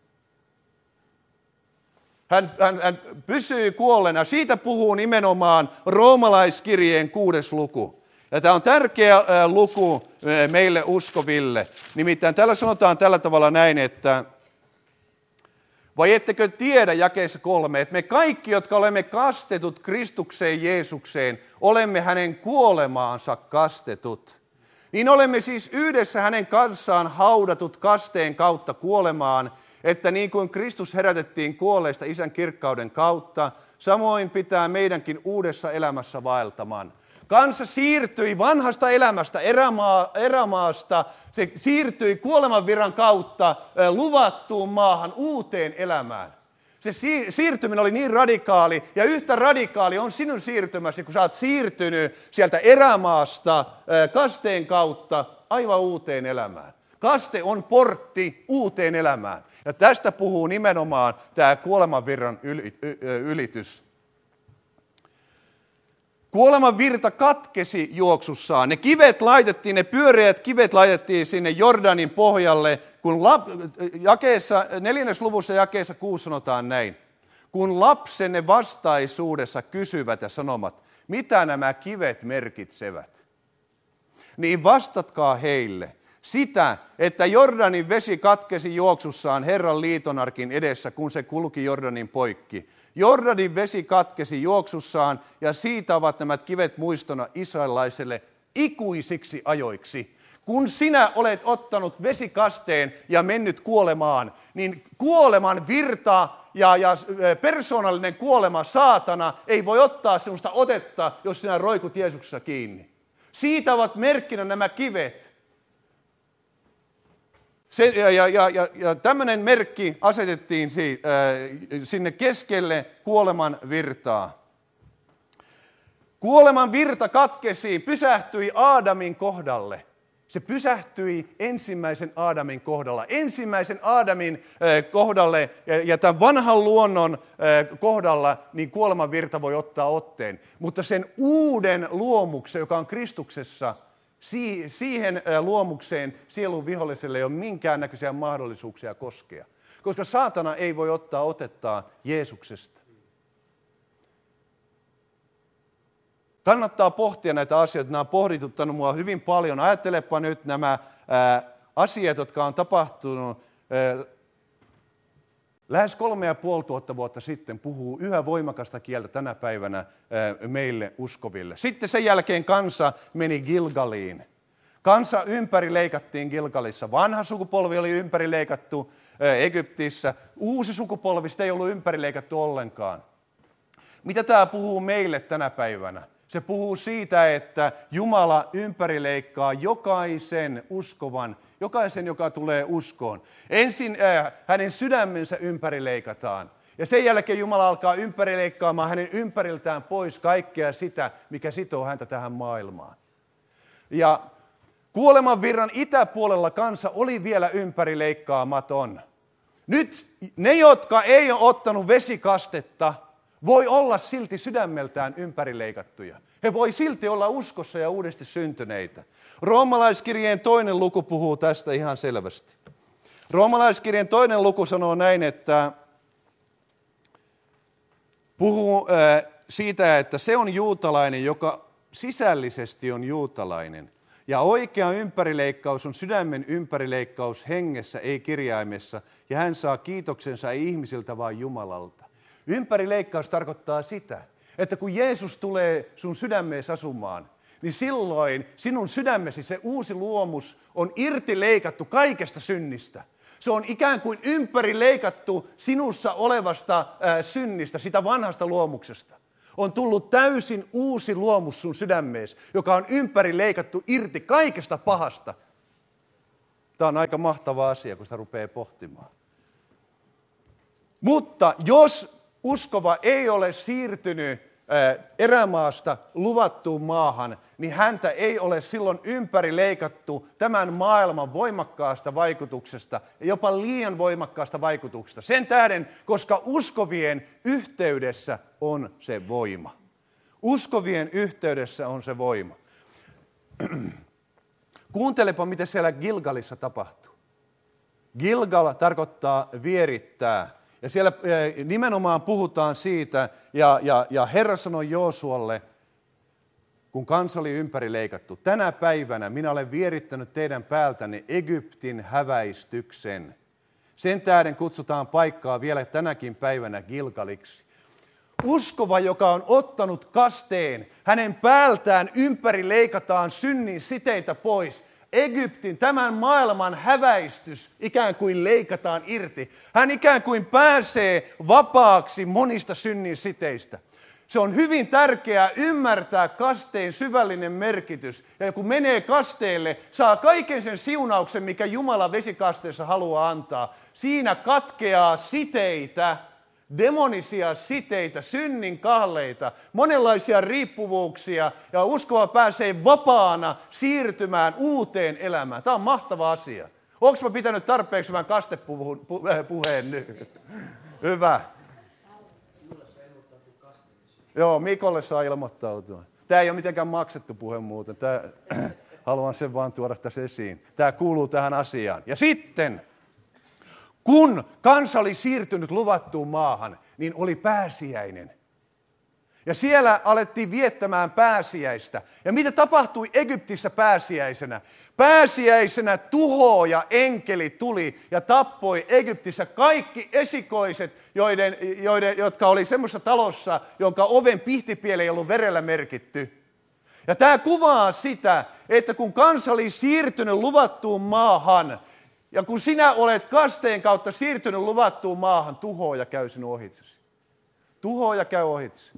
Hän, hän, hän pysyy kuolleena. Siitä puhuu nimenomaan roomalaiskirjeen kuudes luku. Ja tämä on tärkeä luku meille uskoville. Nimittäin täällä sanotaan tällä tavalla näin, että vai ettekö tiedä jakeessa kolme, että me kaikki, jotka olemme kastetut Kristukseen Jeesukseen, olemme hänen kuolemaansa kastetut. Niin olemme siis yhdessä hänen kanssaan haudatut kasteen kautta kuolemaan, että niin kuin Kristus herätettiin kuolleista Isän kirkkauden kautta, samoin pitää meidänkin uudessa elämässä vaeltamaan. Kansa siirtyi vanhasta elämästä, erämaa, erämaasta, se siirtyi kuolemanvirran kautta luvattuun maahan uuteen elämään. Se siirtyminen oli niin radikaali, ja yhtä radikaali on sinun siirtymäsi, kun sä oot siirtynyt sieltä erämaasta kasteen kautta aivan uuteen elämään. Kaste on portti uuteen elämään. Ja tästä puhuu nimenomaan tämä kuolemanvirran ylitys. Kuolemanvirta katkesi juoksussaan. Ne kivet laitettiin, ne pyöreät kivet laitettiin sinne Jordanin pohjalle, kun lap, jakeessa, neljännes luvussa jakeessa kuusi sanotaan näin. Kun lapsenne vastaisuudessa kysyvät ja sanomat, mitä nämä kivet merkitsevät, niin vastatkaa heille. Sitä, että Jordanin vesi katkesi juoksussaan Herran liitonarkin edessä, kun se kulki Jordanin poikki. Jordanin vesi katkesi juoksussaan, ja siitä ovat nämä kivet muistona israelaiselle ikuisiksi ajoiksi. Kun sinä olet ottanut vesikasteen ja mennyt kuolemaan, niin kuoleman virta ja, ja persoonallinen kuolema, saatana, ei voi ottaa sinusta otetta, jos sinä roikut Jeesuksessa kiinni. Siitä ovat merkkinä nämä kivet. Se, ja, ja, ja, ja tämmöinen merkki asetettiin si, äh, sinne keskelle kuoleman virtaa. Kuoleman virta katkesi, pysähtyi Aadamin kohdalle. Se pysähtyi ensimmäisen Aadamin kohdalla. Ensimmäisen Aadamin äh, kohdalle ja, ja tämän vanhan luonnon äh, kohdalla niin kuoleman virta voi ottaa otteen. Mutta sen uuden luomuksen, joka on Kristuksessa, siihen luomukseen sielun viholliselle ei ole minkäännäköisiä mahdollisuuksia koskea, koska saatana ei voi ottaa otettaan Jeesuksesta. Kannattaa pohtia näitä asioita, nämä on pohdituttanut minua hyvin paljon. Ajattelepa nyt nämä ää, asiat, jotka on tapahtunut ää, lähes kolme ja puoli tuhatta vuotta sitten puhuu yhä voimakasta kieltä tänä päivänä meille uskoville. Sitten sen jälkeen kansa meni Gilgaliin. Kansa ympäri leikattiin Gilgalissa. Vanha sukupolvi oli ympäri leikattu Egyptissä. Uusi sukupolvi ei ollut ympäri leikattu ollenkaan. Mitä tämä puhuu meille tänä päivänä? Se puhuu siitä, että Jumala ympärileikkaa jokaisen uskovan, jokaisen, joka tulee uskoon. Ensin äh, hänen sydämensä ympärileikataan. Ja sen jälkeen Jumala alkaa ympärileikkaamaan hänen ympäriltään pois kaikkea sitä, mikä sitoo häntä tähän maailmaan. Ja kuoleman virran itäpuolella kansa oli vielä ympärileikkaamaton. Nyt ne, jotka ei ole ottanut vesikastetta, voi olla silti sydämeltään ympärileikattuja. He voi silti olla uskossa ja uudesti syntyneitä. Roomalaiskirjeen toinen luku puhuu tästä ihan selvästi. Roomalaiskirjeen toinen luku sanoo näin, että puhuu äh, siitä, että se on juutalainen, joka sisällisesti on juutalainen. Ja oikea ympärileikkaus on sydämen ympärileikkaus hengessä, ei kirjaimessa. Ja hän saa kiitoksensa ei ihmisiltä, vaan Jumalalta. Ympärileikkaus tarkoittaa sitä, että kun Jeesus tulee sun sydämeesi asumaan, niin silloin sinun sydämesi, se uusi luomus, on irtileikattu kaikesta synnistä. Se on ikään kuin ympärileikattu sinussa olevasta ää, synnistä, sitä vanhasta luomuksesta. On tullut täysin uusi luomus sun sydämeesi, joka on ympärileikattu irti kaikesta pahasta. Tämä on aika mahtava asia, kun sitä rupeaa pohtimaan. Mutta jos uskova ei ole siirtynyt erämaasta luvattuun maahan, niin häntä ei ole silloin ympärileikattu tämän maailman voimakkaasta vaikutuksesta, jopa liian voimakkaasta vaikutuksesta. Sen tähden, koska uskovien yhteydessä on se voima. Uskovien yhteydessä on se voima. Kuuntelepa, mitä siellä Gilgalissa tapahtuu. Gilgal tarkoittaa vierittää. Ja siellä nimenomaan puhutaan siitä, ja, ja, ja Herra sanoi Joosualle, kun kansa oli ympärileikattu, tänä päivänä minä olen vierittänyt teidän päältänne Egyptin häväistyksen. Sen tähden kutsutaan paikkaa vielä tänäkin päivänä Gilgaliksi. Uskova, joka on ottanut kasteen, hänen päältään ympäri leikataan synnin siteitä pois. Egyptin, tämän maailman häväistys ikään kuin leikataan irti. Hän ikään kuin pääsee vapaaksi monista synnin siteistä. Se on hyvin tärkeää ymmärtää kasteen syvällinen merkitys. Ja kun menee kasteelle, saa kaiken sen siunauksen, mikä Jumala vesikasteessa haluaa antaa. Siinä katkeaa siteitä, demonisia siteitä, synnin kahleita, monenlaisia riippuvuuksia, ja uskova pääsee vapaana siirtymään uuteen elämään. Tämä on mahtava asia. Onko mä pitänyt tarpeeksi hyvän kastepuheen nyt? Hyvä. Joo, Mikolle saa ilmoittautua. Tämä ei ole mitenkään maksettu puhe muuten. Tämä, haluan sen vaan tuoda tässä esiin. Tämä kuuluu tähän asiaan. Ja sitten, kun kansa oli siirtynyt luvattuun maahan, niin oli pääsiäinen. Ja siellä alettiin viettämään pääsiäistä. Ja mitä tapahtui Egyptissä pääsiäisenä? Pääsiäisenä tuhooja enkeli tuli ja tappoi Egyptissä kaikki esikoiset, joiden, joiden, jotka oli semmoisessa talossa, jonka oven pihtipieli ei ollut verellä merkitty. Ja tämä kuvaa sitä, että kun kansa oli siirtynyt luvattuun maahan, ja kun sinä olet kasteen kautta siirtynyt luvattuun maahan, tuhooja käy sinun ohitsesi. Tuhooja käy ohitsesi.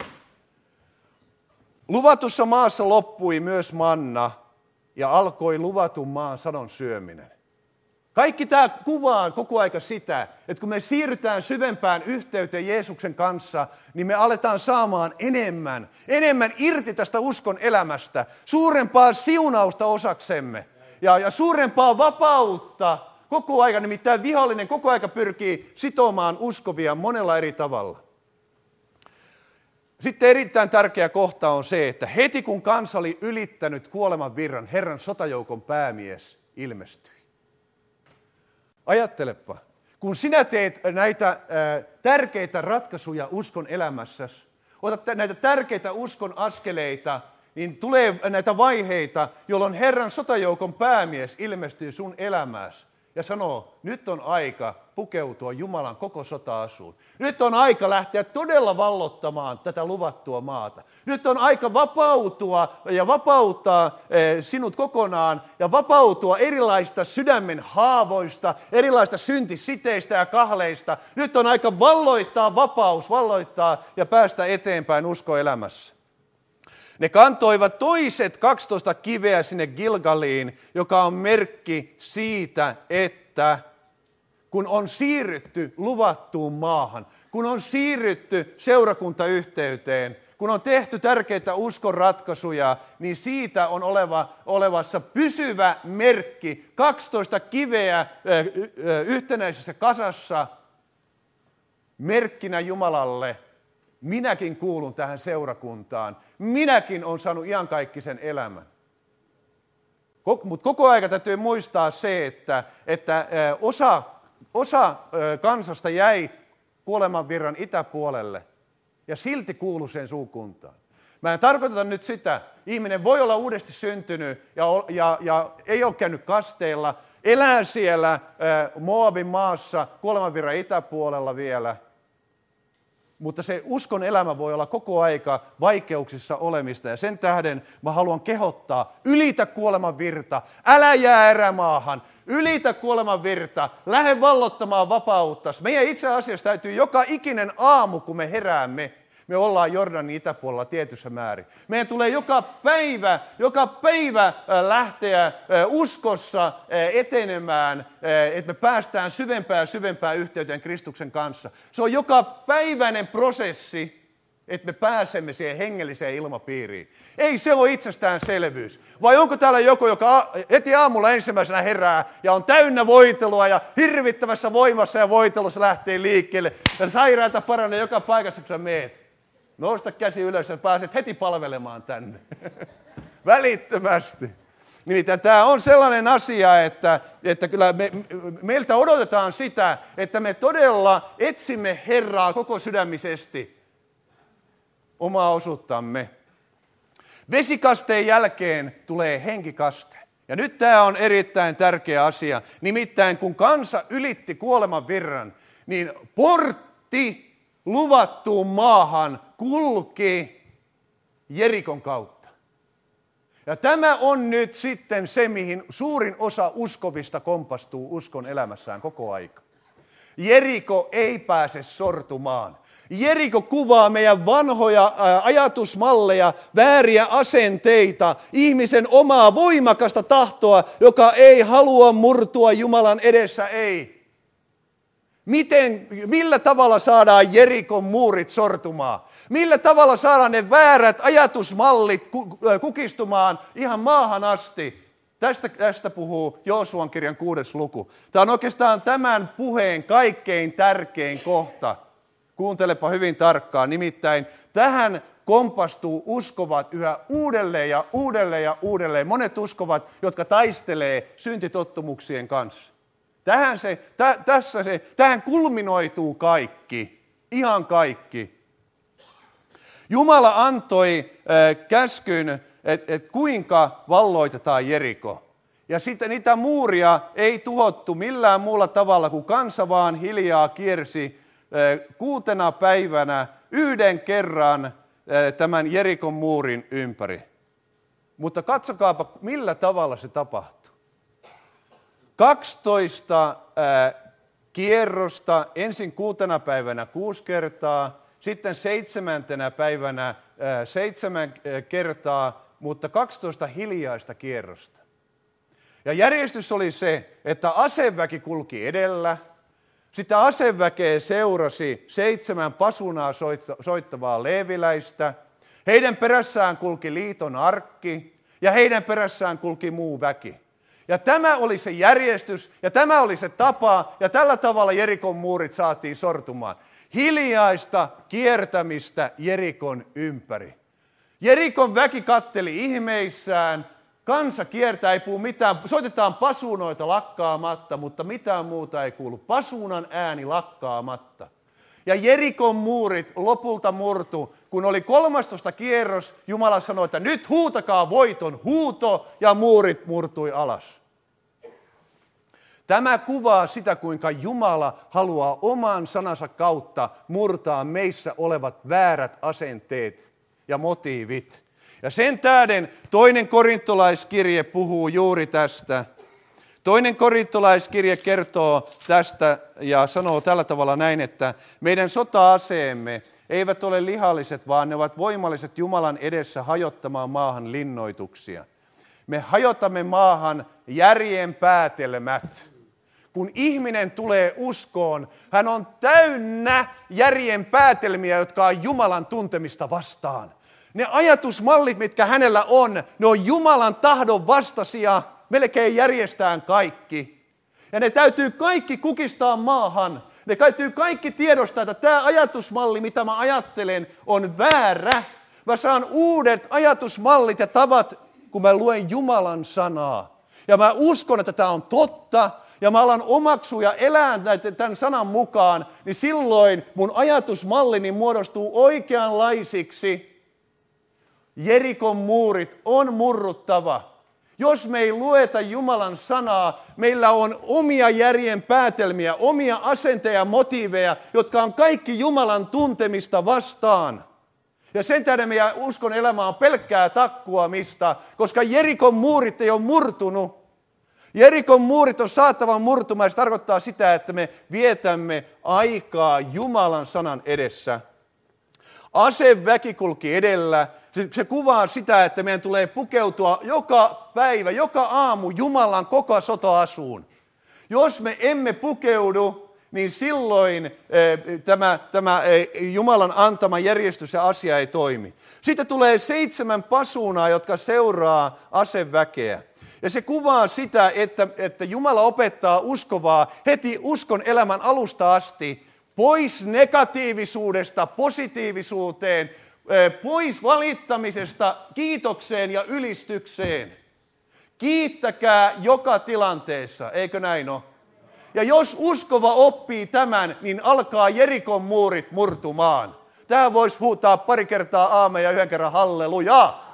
Luvatussa maassa loppui myös manna ja alkoi luvatun maan sadon syöminen. Kaikki tämä kuvaa koko aika sitä, että kun me siirrytään syvempään yhteyteen Jeesuksen kanssa, niin me aletaan saamaan enemmän, enemmän irti tästä uskon elämästä, suurempaa siunausta osaksemme ja, ja suurempaa vapautta koko aika. Nimittäin vihollinen koko aika pyrkii sitomaan uskovia monella eri tavalla. Sitten erittäin tärkeä kohta on se, että heti kun kansa oli ylittänyt kuoleman virran, Herran sotajoukon päämies ilmestyi. Ajattelepa, kun sinä teet näitä äh, tärkeitä ratkaisuja uskon elämässäsi, otat näitä tärkeitä uskon askeleita, niin tulee näitä vaiheita, jolloin Herran sotajoukon päämies ilmestyy sun elämääsi. ja sanoo, nyt on aika pukeutua Jumalan koko sota-asuun. Nyt on aika lähteä todella vallottamaan tätä luvattua maata. Nyt on aika vapautua ja vapauttaa sinut kokonaan ja vapautua erilaisista sydämen haavoista, erilaisista syntisiteistä ja kahleista. Nyt on aika valloittaa vapaus, valloittaa ja päästä eteenpäin uskoelämässä. Ne kantoivat toiset kaksitoista kiveä sinne Gilgaliin, joka on merkki siitä, että kun on siirrytty luvattuun maahan, kun on siirrytty seurakuntayhteyteen, kun on tehty tärkeitä uskonratkaisuja, niin siitä on oleva, olevassa pysyvä merkki, kaksitoista kiveä yhtenäisessä kasassa, merkkinä Jumalalle. Minäkin kuulun tähän seurakuntaan. Minäkin olen saanut iankaikkisen elämän. Mutta koko aika täytyy muistaa se, että, että osa, osa kansasta jäi kuolemanvirran itäpuolelle ja silti kuului sen suukuntaan. Mä en tarkoita nyt sitä, ihminen voi olla uudesti syntynyt ja, ja, ja ei ole käynyt kasteilla, elää siellä Moabin maassa kuolemanvirran itäpuolella vielä. Mutta se uskon elämä voi olla koko aika vaikeuksissa olemista ja sen tähden mä haluan kehottaa, ylitä kuoleman virta, älä jää erämaahan, ylitä kuoleman virta, lähde vallottamaan vapautta. Meidän itse asiassa täytyy joka ikinen aamu, kun me heräämme, me ollaan Jordanin itäpuolella tietyssä määrin. Meidän tulee joka päivä, joka päivä lähteä uskossa etenemään, että me päästään syvempään ja syvempään yhteyteen Kristuksen kanssa. Se on joka päiväinen prosessi, että me pääsemme siihen hengelliseen ilmapiiriin. Ei se ole itsestäänselvyys. Vai onko täällä joku, joka heti aamulla ensimmäisenä herää ja on täynnä voitelua ja hirvittävässä voimassa ja voitelussa lähtee liikkeelle. Ja sairaata paranee joka paikassa, kun sä meet. Nosta käsi ylös ja pääset heti palvelemaan tänne. Välittömästi. Nimittäin tämä on sellainen asia, että, että kyllä me, meiltä odotetaan sitä, että me todella etsimme Herraa koko sydämisesti omaa osuuttamme. Vesikasteen jälkeen tulee henkikaste. Ja nyt tämä on erittäin tärkeä asia. Nimittäin kun kansa ylitti kuoleman virran, niin portti luvattuun maahan kulki Jerikon kautta. Ja tämä on nyt sitten se, mihin suurin osa uskovista kompastuu uskon elämässään koko aika. Jeriko ei pääse sortumaan. Jeriko kuvaa meidän vanhoja ajatusmalleja, vääriä asenteita, ihmisen omaa voimakasta tahtoa, joka ei halua murtua Jumalan edessä, ei. Miten, millä tavalla saadaan Jerikon muurit sortumaan? Millä tavalla saadaan ne väärät ajatusmallit kukistumaan ihan maahan asti? Tästä, tästä puhuu Joosuan kirjan kuudes luku. Tämä on oikeastaan tämän puheen kaikkein tärkein kohta. Kuuntelepa hyvin tarkkaan. Nimittäin tähän kompastuu uskovat yhä uudelleen ja uudelleen ja uudelleen. Monet uskovat, jotka taistelee syntitottumuksien kanssa. Tähän, se, tä, tässä se, tähän kulminoituu kaikki, ihan kaikki. Jumala antoi äh, käskyn, että et kuinka valloitetaan Jeriko. Ja sitten niitä muuria ei tuhottu millään muulla tavalla, kuin kansa vaan hiljaa kiersi äh, kuutena päivänä yhden kerran äh, tämän Jerikon muurin ympäri. Mutta katsokaapa, millä tavalla se tapahtui. kaksitoista äh, kierrosta, ensin kuutena päivänä kuusi kertaa, sitten seitsemäntenä päivänä äh, seitsemän äh, kertaa, mutta kaksitoista hiljaista kierrosta. Ja järjestys oli se, että aseväki kulki edellä, sitä aseväkeä seurasi seitsemän pasunaa soittavaa leeviläistä, heidän perässään kulki liiton arkki ja heidän perässään kulki muu väki. Ja tämä oli se järjestys, ja tämä oli se tapa, ja tällä tavalla Jerikon muurit saatiin sortumaan. Hiljaista kiertämistä Jerikon ympäri. Jerikon väki katteli ihmeissään, kansa kiertää, ei puhu mitään, soitetaan pasuunoita lakkaamatta, mutta mitään muuta ei kuulu. Pasuunan ääni lakkaamatta. Ja Jerikon muurit lopulta murtu, kun oli kolmastoista kierros, Jumala sanoi, että nyt huutakaa voiton huuto, ja muurit murtui alas. Tämä kuvaa sitä, kuinka Jumala haluaa oman sanansa kautta murtaa meissä olevat väärät asenteet ja motiivit. Ja sen tähden toinen korintolaiskirje puhuu juuri tästä. Toinen korintolaiskirje kertoo tästä ja sanoo tällä tavalla näin, että meidän sota-aseemme eivät ole lihalliset, vaan ne ovat voimalliset Jumalan edessä hajottamaan maahan linnoituksia. Me hajotamme maahan järjen päätelmät. Kun ihminen tulee uskoon, hän on täynnä järjen päätelmiä, jotka on Jumalan tuntemista vastaan. Ne ajatusmallit, mitkä hänellä on, ne on Jumalan tahdon vastaisia, melkein järjestään kaikki. Ja ne täytyy kaikki kukistaa maahan. Ne täytyy kaikki tiedostaa, että tämä ajatusmalli, mitä mä ajattelen, on väärä. Mä saan uudet ajatusmallit ja tavat, kun mä luen Jumalan sanaa. Ja mä uskon, että tämä on totta. Ja mä alan omaksua ja elää tämän sanan mukaan, niin silloin mun ajatusmallini muodostuu oikeanlaisiksi. Jerikon muurit on murruttava. Jos me ei lueta Jumalan sanaa, meillä on omia järjen päätelmiä, omia asenteja ja motiiveja, jotka on kaikki Jumalan tuntemista vastaan. Ja sen tähden meidän uskon elämä on pelkkää takkuamista, koska Jerikon muurit ei ole murtunut. Jerikon muurit on saatava murtumaan, ja se tarkoittaa sitä, että me vietämme aikaa Jumalan sanan edessä. Aseväki kulki edellä. Se, se kuvaa sitä, että meidän tulee pukeutua joka päivä, joka aamu Jumalan koko sota-asuun. Jos me emme pukeudu, niin silloin eh, tämä, tämä eh, Jumalan antama järjestys ja asia ei toimi. Sitten tulee seitsemän pasunaa, jotka seuraa aseväkeä. Ja se kuvaa sitä, että, että Jumala opettaa uskovaa heti uskon elämän alusta asti pois negatiivisuudesta positiivisuuteen, pois valittamisesta kiitokseen ja ylistykseen. Kiittäkää joka tilanteessa, eikö näin ole? Ja jos uskova oppii tämän, niin alkaa Jerikon muurit murtumaan. Tähän voisi huutaa pari kertaa aamen ja yhden kerran hallelujaa.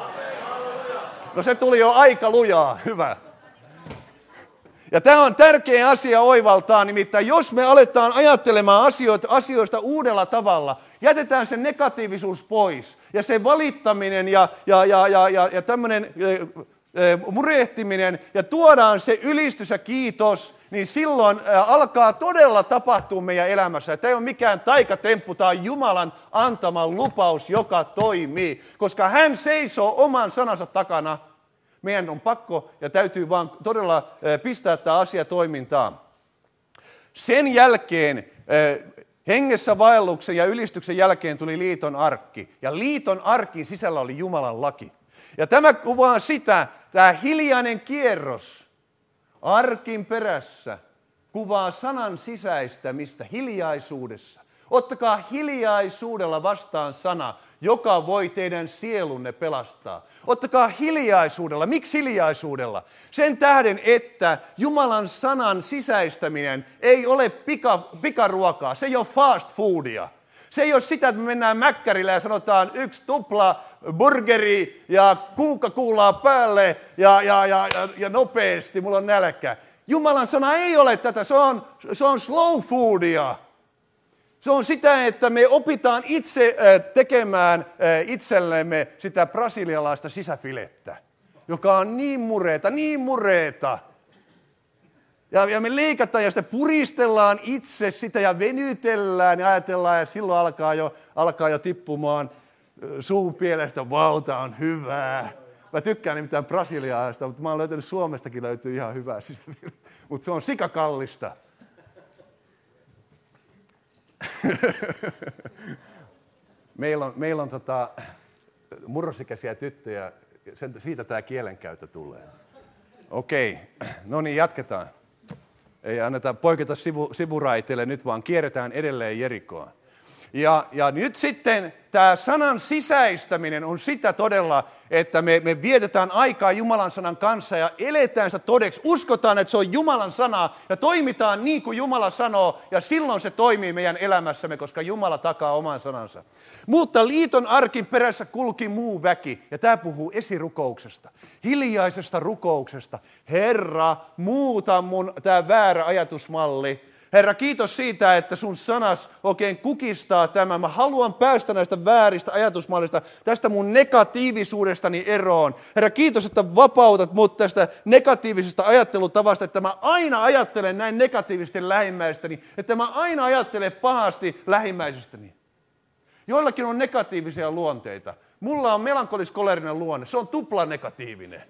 No se tuli jo aika lujaa, hyvä. Ja tämä on tärkeä asia oivaltaa, nimittäin jos me aletaan ajattelemaan asioita, asioista uudella tavalla, jätetään se negatiivisuus pois ja se valittaminen ja, ja, ja, ja, ja, ja tämmöinen e, e, murehtiminen ja tuodaan se ylistys ja kiitos, niin silloin alkaa todella tapahtua meidän elämässä. Tämä ei ole mikään taikatemppu, tämä on Jumalan antama lupaus, joka toimii, koska hän seisoo oman sanansa takana. Meidän on pakko ja täytyy vaan todella pistää tämä asia toimintaan. Sen jälkeen, hengessä vaelluksen ja ylistyksen jälkeen tuli liiton arkki. Ja liiton arkin sisällä oli Jumalan laki. Ja tämä kuvaa sitä, tämä hiljainen kierros arkin perässä kuvaa sanan sisäistämistä hiljaisuudessa. Ottakaa hiljaisuudella vastaan sana, joka voi teidän sielunne pelastaa. Ottakaa hiljaisuudella. Miksi hiljaisuudella? Sen tähden, että Jumalan sanan sisäistäminen ei ole pika, pikaruokaa. Se ei ole fast foodia. Se ei ole sitä, että me mennään mäkkärille ja sanotaan yksi tupla burgeri ja kuukka kuulaa päälle ja, ja, ja, ja, ja nopeasti, mulla on nälkä. Jumalan sana ei ole tätä, se on, se on slow foodia. Se on sitä, että me opitaan itse tekemään itsellemme sitä brasilialaista sisäfilettä, joka on niin mureeta, niin mureeta. Ja, ja me leikataan ja sitä puristellaan itse sitä ja venytellään ja ajatellaan ja silloin alkaa jo, alkaa jo tippumaan suupielestä, vau, tää on hyvää. Mä tykkään nimittäin brasilialaista, mutta mä oon löytänyt Suomestakin löytyy ihan hyvää sisäfilettä, mutta se on sikakallista. meillä on, meillä on tota, murrosikäisiä tyttöjä, sen, siitä tämä kielenkäyttö tulee. Okei, no niin, jatketaan. Ei anneta poiketa sivu, sivuraiteille nyt, vaan kierretään edelleen Jerikoa. Ja, ja nyt sitten tämä sanan sisäistäminen on sitä todella, että me, me vietetään aikaa Jumalan sanan kanssa ja eletään sitä todeksi. Uskotaan, että se on Jumalan sana ja toimitaan niin kuin Jumala sanoo ja silloin se toimii meidän elämässämme, koska Jumala takaa oman sanansa. Mutta liiton arkin perässä kulki muu väki ja tämä puhuu esirukouksesta, hiljaisesta rukouksesta. Herra, muuta mun tämä väärä ajatusmalli. Herra, kiitos siitä, että sun sanas oikein kukistaa tämän. Mä haluan päästä näistä vääristä ajatusmallista, tästä mun negatiivisuudestani eroon. Herra, kiitos, että vapautat mut tästä negatiivisesta ajattelutavasta, että mä aina ajattelen näin negatiivisesti lähimmäistäni, että mä aina ajattelen pahasti lähimmäisestäni. Joillakin on negatiivisia luonteita. Mulla on melankolis-kolerinen luonne, se on tupla negatiivinen.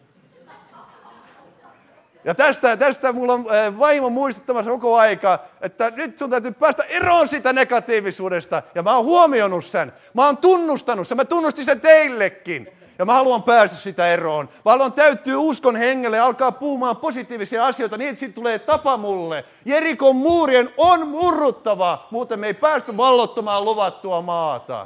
Ja tästä, tästä mulla on vaimo muistuttamassa koko aika, että nyt sun täytyy päästä eroon siitä negatiivisuudesta. Ja mä oon huomioinut sen. Mä oon tunnustanut sen. Mä tunnustin sen teillekin. Ja mä haluan päästä sitä eroon. Mä haluan täyttyä uskon hengelle ja alkaa puhumaan positiivisia asioita niin, että siitä tulee tapa mulle. Jerikon muurien on murruttava, muuten me ei päästy vallottamaan luvattua maata.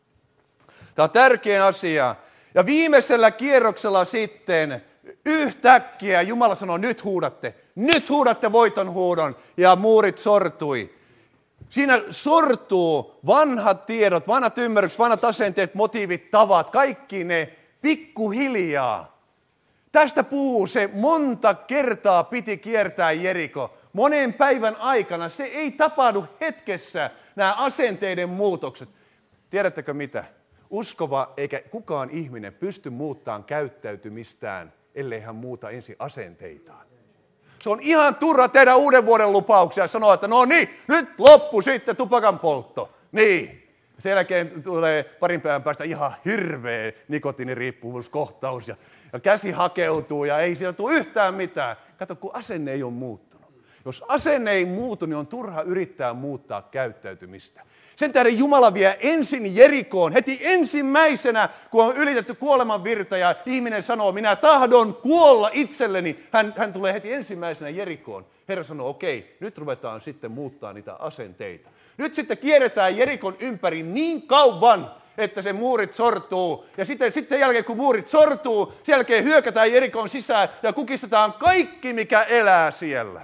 Tämä on tärkeä asia. Ja viimeisellä kierroksella sitten yhtäkkiä Jumala sanoo, nyt huudatte, nyt huudatte voiton huudon, ja muurit sortui. Siinä sortuu vanhat tiedot, vanhat ymmärrykset, vanhat asenteet, motiivit, tavat, kaikki ne pikkuhiljaa. Tästä puhuu se, monta kertaa piti kiertää Jeriko. Monen päivän aikana se ei tapahdu hetkessä, nämä asenteiden muutokset. Tiedättekö mitä? Uskova eikä kukaan ihminen pysty muuttamaan käyttäytymistään, ellei hän muuta ensin asenteitaan. Se on ihan turha tehdä uuden vuoden lupauksia ja sanoa, että no niin, nyt loppu sitten tupakan poltto. Niin. Sen jälkeen tulee parin päivän päästä ihan hirveä nikotiiniriippuvuuskohtaus ja, ja käsi hakeutuu ja ei siellä tule yhtään mitään. Kato, kun asenne ei ole muuttunut. Jos asenne ei muutu, niin on turha yrittää muuttaa käyttäytymistä. Sen tähden Jumala vie ensin Jerikoon, heti ensimmäisenä, kun on ylitetty kuoleman virta ja ihminen sanoo, minä tahdon kuolla itselleni. Hän, hän tulee heti ensimmäisenä Jerikoon. Herra sanoo, okei, nyt ruvetaan sitten muuttaa niitä asenteita. Nyt sitten kierretään Jerikon ympäri niin kauan, että se muurit sortuu. Ja sitten, sitten jälkeen, kun muurit sortuu, sen jälkeen hyökätään Jerikon sisään ja kukistetaan kaikki, mikä elää siellä.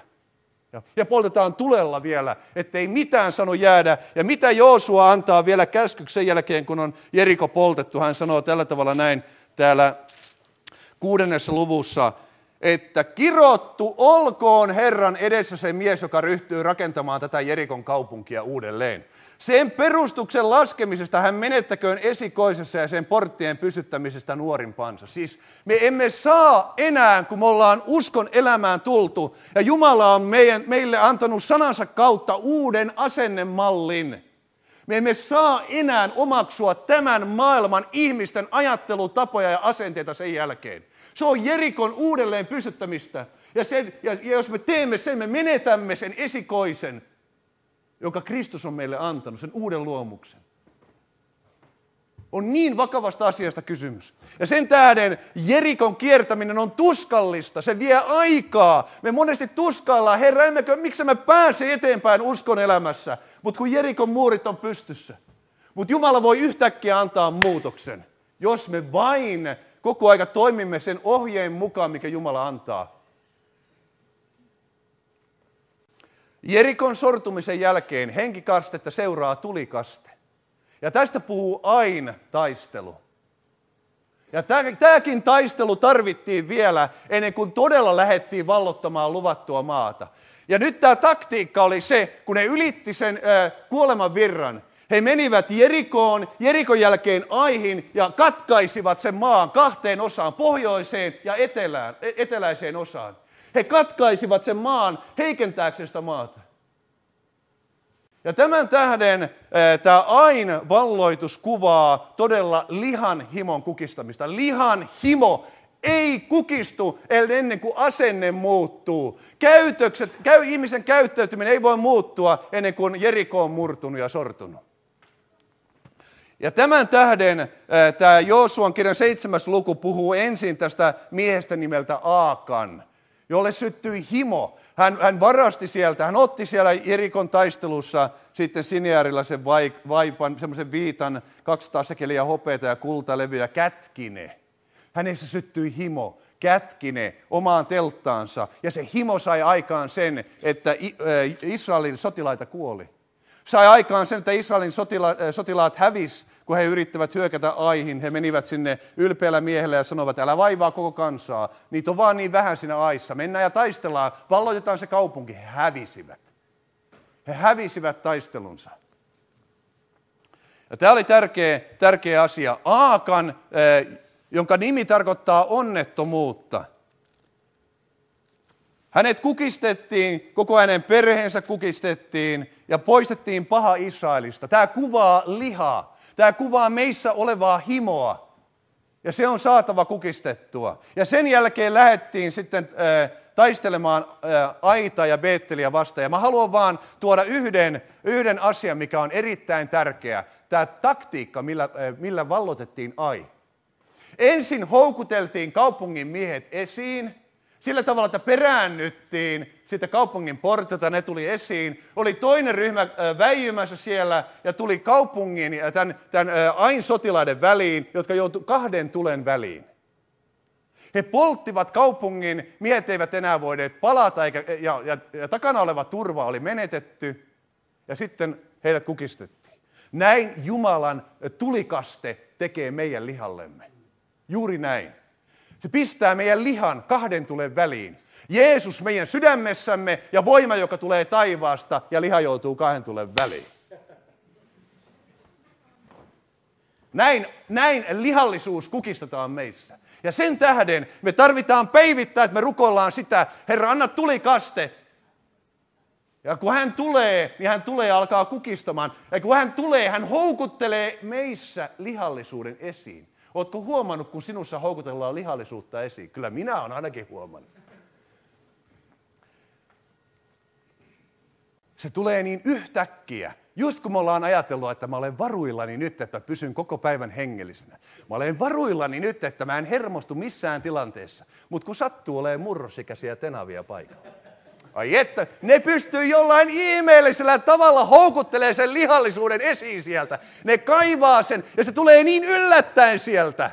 Ja poltetaan tulella vielä, ettei mitään sano jäädä. Ja mitä Joosua antaa vielä käskyksi sen jälkeen, kun on Jeriko poltettu? Hän sanoo tällä tavalla näin täällä kuudennessa luvussa, että kirottu olkoon Herran edessä se mies, joka ryhtyy rakentamaan tätä Jerikon kaupunkia uudelleen. Sen perustuksen laskemisesta hän menettäköön esikoisessa ja sen porttien pysyttämisestä nuorimpansa. Siis me emme saa enää, kun me ollaan uskon elämään tultu, ja Jumala on meidän, meille antanut sanansa kautta uuden asennemallin. Me emme saa enää omaksua tämän maailman ihmisten ajattelutapoja ja asenteita sen jälkeen. Se on Jerikon uudelleen pysyttämistä. Ja, sen, ja, ja jos me teemme sen, me menetämme sen esikoisen, jonka Kristus on meille antanut, sen uuden luomuksen. On niin vakavasta asiasta kysymys. Ja sen tähden Jerikon kiertäminen on tuskallista, se vie aikaa. Me monesti tuskaillaan, Herra, emmekö, miksi me pääse eteenpäin uskon elämässä, mutta kun Jerikon muurit on pystyssä. Mutta Jumala voi yhtäkkiä antaa muutoksen, jos me vain koko aika toimimme sen ohjeen mukaan, mikä Jumala antaa. Jerikon sortumisen jälkeen henkikastetta seuraa tulikaste. Ja tästä puhuu aina taistelu. Ja tämäkin taistelu tarvittiin vielä ennen kuin todella lähdettiin vallottamaan luvattua maata. Ja nyt tämä taktiikka oli se, kun ne ylitti sen äh, kuoleman virran. He menivät Jerikoon, Jerikon jälkeen Aihin ja katkaisivat sen maan kahteen osaan, pohjoiseen ja etelään, eteläiseen osaan. He katkaisivat sen maan heikentääkseen sitä maata. Ja tämän tähden äh, tämä Ain valloitus kuvaa todella lihan himon kukistamista. Lihan himo ei kukistu ennen kuin asenne muuttuu. Käytökset, käy, ihmisen käyttäytyminen ei voi muuttua ennen kuin Jeriko on murtunut ja sortunut. Ja tämän tähden äh, tämä Joosuan kirjan seitsemäs luku puhuu ensin tästä miehestä nimeltä Aakan. jolle syttyi himo. Hän, hän varasti sieltä, hän otti siellä Jerikon taistelussa sitten Sinearilla sen vaipan, semmoisen viitan, kaksisataa sekeliä hopeata ja kultalevyä, kätki ne. Hänessä syttyi himo, kätki ne omaan telttaansa. Ja se himo sai aikaan sen, että Israelin sotilaita kuoli. Sai aikaan sen, että Israelin sotila, sotilaat hävis, kun he yrittävät hyökätä Aihin. He menivät sinne ylpeällä miehellä ja sanoivat, älä vaivaa koko kansaa. Niitä on vaan niin vähän siinä Aissa. Mennään ja taistellaan, valloitetaan se kaupunki. He hävisivät. He hävisivät taistelunsa. Ja tämä oli tärkeä, tärkeä asia. Aakan, jonka nimi tarkoittaa onnettomuutta. Hänet kukistettiin, koko hänen perheensä kukistettiin ja poistettiin paha Israelista. Tämä kuvaa lihaa. Tämä kuvaa meissä olevaa himoa. Ja se on saatava kukistettua. Ja sen jälkeen lähdettiin sitten äh, taistelemaan äh, Aita ja Beetteliä vastaan. Ja mä haluan vaan tuoda yhden, yhden asian, mikä on erittäin tärkeä. Tämä taktiikka, millä, äh, millä vallotettiin Ai. Ensin houkuteltiin kaupungin miehet esiin. Sillä tavalla, että peräännyttiin sitten kaupungin portilta, ne tuli esiin. Oli toinen ryhmä väijymässä siellä ja tuli kaupungin ja tämän, tämän Ain sotilaiden väliin, jotka joutui kahden tulen väliin. He polttivat kaupungin, miehet eivät enää voineet palata eikä, ja, ja, ja takana oleva turva oli menetetty ja sitten heidät kukistettiin. Näin Jumalan tulikaste tekee meidän lihallemme. Juuri näin. Se pistää meidän lihan kahden tulen väliin. Jeesus meidän sydämessämme ja voima, joka tulee taivaasta, ja liha joutuu kahden tulen väliin. Näin, näin lihallisuus kukistetaan meissä. Ja sen tähden me tarvitaan päivittää, että me rukoillaan sitä, Herra, anna tulikaste. Ja kun hän tulee, niin hän tulee ja alkaa kukistamaan. Ja kun hän tulee, hän houkuttelee meissä lihallisuuden esiin. Oletko huomannut, kun sinussa houkutellaan lihallisuutta esiin? Kyllä minä olen ainakin huomannut. Se tulee niin yhtäkkiä. Just kun me ollaan ajatellut, että mä olen varuillani nyt, että pysyn koko päivän hengellisenä. Mä olen varuillani nyt, että mä en hermostu missään tilanteessa. Mutta kun sattuu olemaan murrosikäisiä tenavia paikalla. Ai että, ne pystyy jollain ihmeellisellä tavalla houkuttelee sen lihallisuuden esiin sieltä. Ne kaivaa sen ja se tulee niin yllättäen sieltä.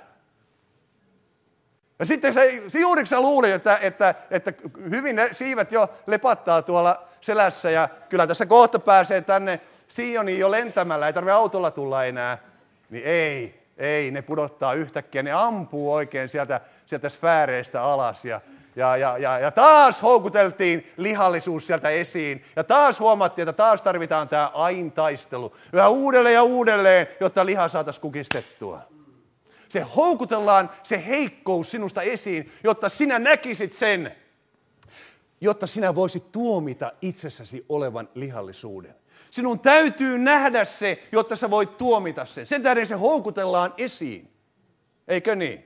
Ja sitten se, se juuri sä luulit, että, että, että hyvin ne siivet jo lepattaa tuolla selässä ja kyllä tässä kohta pääsee tänne Sioniin jo lentämällä, ei tarvitse autolla tulla enää. Niin ei, ei, ne pudottaa yhtäkkiä, ne ampuu oikein sieltä, sieltä sfääreistä alas ja Ja, ja, ja, ja taas houkuteltiin lihallisuus sieltä esiin. Ja taas huomattiin, että taas tarvitaan tämä Ain taistelu. Yhä uudelleen ja uudelleen, jotta liha saataisiin kukistettua. Se houkutellaan se heikkous sinusta esiin, jotta sinä näkisit sen. Jotta sinä voisit tuomita itsessäsi olevan lihallisuuden. Sinun täytyy nähdä se, jotta sä voit tuomita sen. Sen tähden se houkutellaan esiin. Eikö niin?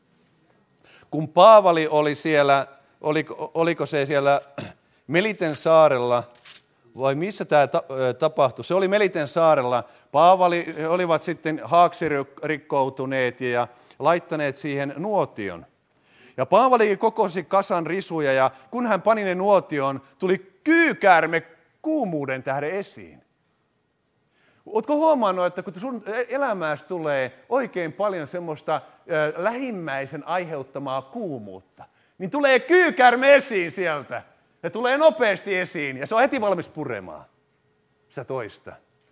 Kun Paavali oli siellä, oliko, oliko se siellä Meliten saarella, vai missä tämä tapahtui? Se oli Meliten saarella. Paavali olivat sitten haaksi rikkoutuneet ja laittaneet siihen nuotion. Ja Paavali kokosi kasan risuja ja kun hän pani ne nuotion, tuli kyykäärme kuumuuden tähden esiin. Oletko huomannut, että kun sun elämääsi tulee oikein paljon semmoista lähimmäisen aiheuttamaa kuumuutta, niin tulee kyykäärme esiin sieltä. Se tulee nopeasti esiin ja se on heti valmis puremaan sitä toista.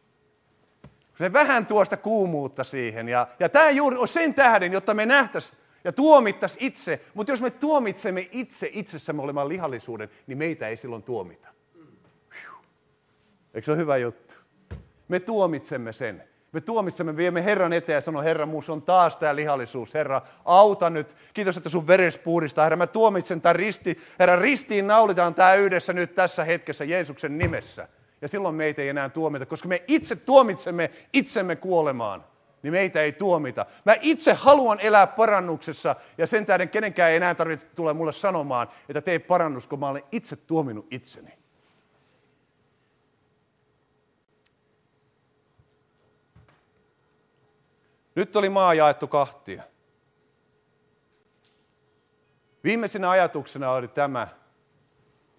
Se vähän tuosta kuumuutta siihen. Ja, ja tämä juuri on sen tähden, jotta me nähtäisiin ja tuomittaisiin itse. Mutta jos me tuomitsemme itse itsessämme olevan lihallisuuden, niin meitä ei silloin tuomita. Eikö se ole hyvä juttu? Me tuomitsemme sen. Me tuomitsemme, viemme Herran eteen ja sanoo, Herra, minussa on taas tämä lihallisuus. Herra, auta nyt. Kiitos, että sun veres puhdistaa. Herra, mä tuomitsen tämän risti. Herra, ristiin naulitaan tämä yhdessä nyt tässä hetkessä Jeesuksen nimessä. Ja silloin meitä ei enää tuomita, koska me itse tuomitsemme itsemme kuolemaan. Niin meitä ei tuomita. Mä itse haluan elää parannuksessa ja sen tähden kenenkään ei enää tarvitse tulla mulle sanomaan, että tee parannus, kun mä olen itse tuominut itseni. Nyt oli maa jaettu kahtia. Viimeisenä ajatuksena oli tämä,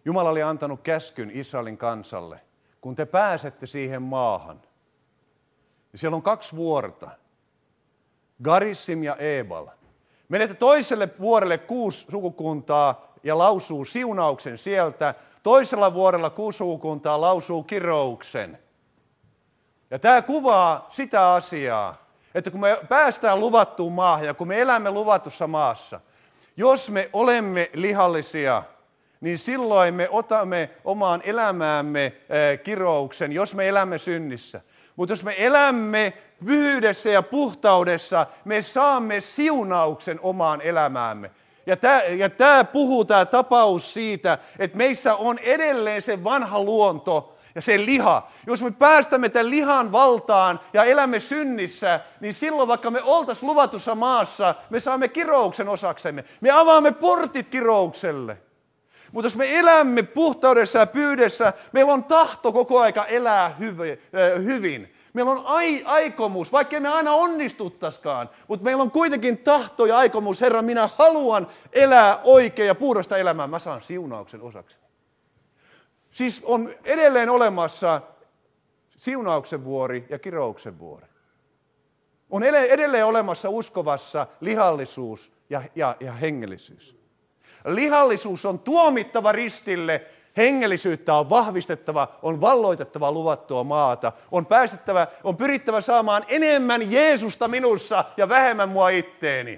Jumala oli antanut käskyn Israelin kansalle, kun te pääsette siihen maahan. Ja siellä on kaksi vuorta, Garissim ja Ebal. Menette toiselle vuorelle kuusi sukukuntaa ja lausuu siunauksen sieltä. Toisella vuorella kuusi sukukuntaa lausuu kirouksen. Ja tämä kuvaa sitä asiaa, että kun me päästään luvattuun maahan ja kun me elämme luvatussa maassa, jos me olemme lihallisia, niin silloin me otamme omaan elämäämme kirouksen, jos me elämme synnissä. Mutta jos me elämme pyhyydessä ja puhtaudessa, me saamme siunauksen omaan elämäämme. Ja tämä, ja tämä puhuu, tämä tapaus siitä, että meissä on edelleen se vanha luonto ja se liha. Jos me päästämme tämän lihan valtaan ja elämme synnissä, niin silloin vaikka me oltaisiin luvatussa maassa, me saamme kirouksen osaksemme. Me avaamme portit kiroukselle. Mutta jos me elämme puhtaudessa ja pyydessä, meillä on tahto koko aika elää hyvin. Meillä on ai, aikomus, vaikka me aina onnistuttaisikaan, mutta meillä on kuitenkin tahto ja aikomus. Herra, minä haluan elää oikein ja puhdasta elämää. Mä saan siunauksen osaksi. Siis on edelleen olemassa siunauksen vuori ja kirouksen vuori. On edelleen olemassa uskovassa lihallisuus ja, ja, ja hengellisyys. Lihallisuus on tuomittava ristille, hengellisyyttä on vahvistettava, on valloitettava luvattua maata, on päästettävä, on pyrittävä saamaan enemmän Jeesusta minussa ja vähemmän mua itteeni.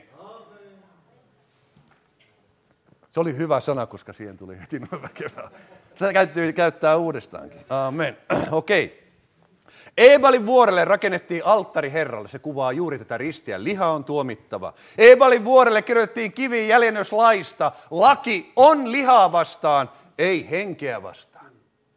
Se oli hyvä sana, koska siihen tuli heti noin väkevää. Tätä täytyy käyttää uudestaankin. Amen. Okei. Okay. Ebalin vuorelle rakennettiin alttari Herralle. Se kuvaa juuri tätä ristiä. Liha on tuomittava. Ebalin vuorelle kirjoitettiin kivi jäljennöslaista. Laki on lihaa vastaan, ei henkeä vastaan.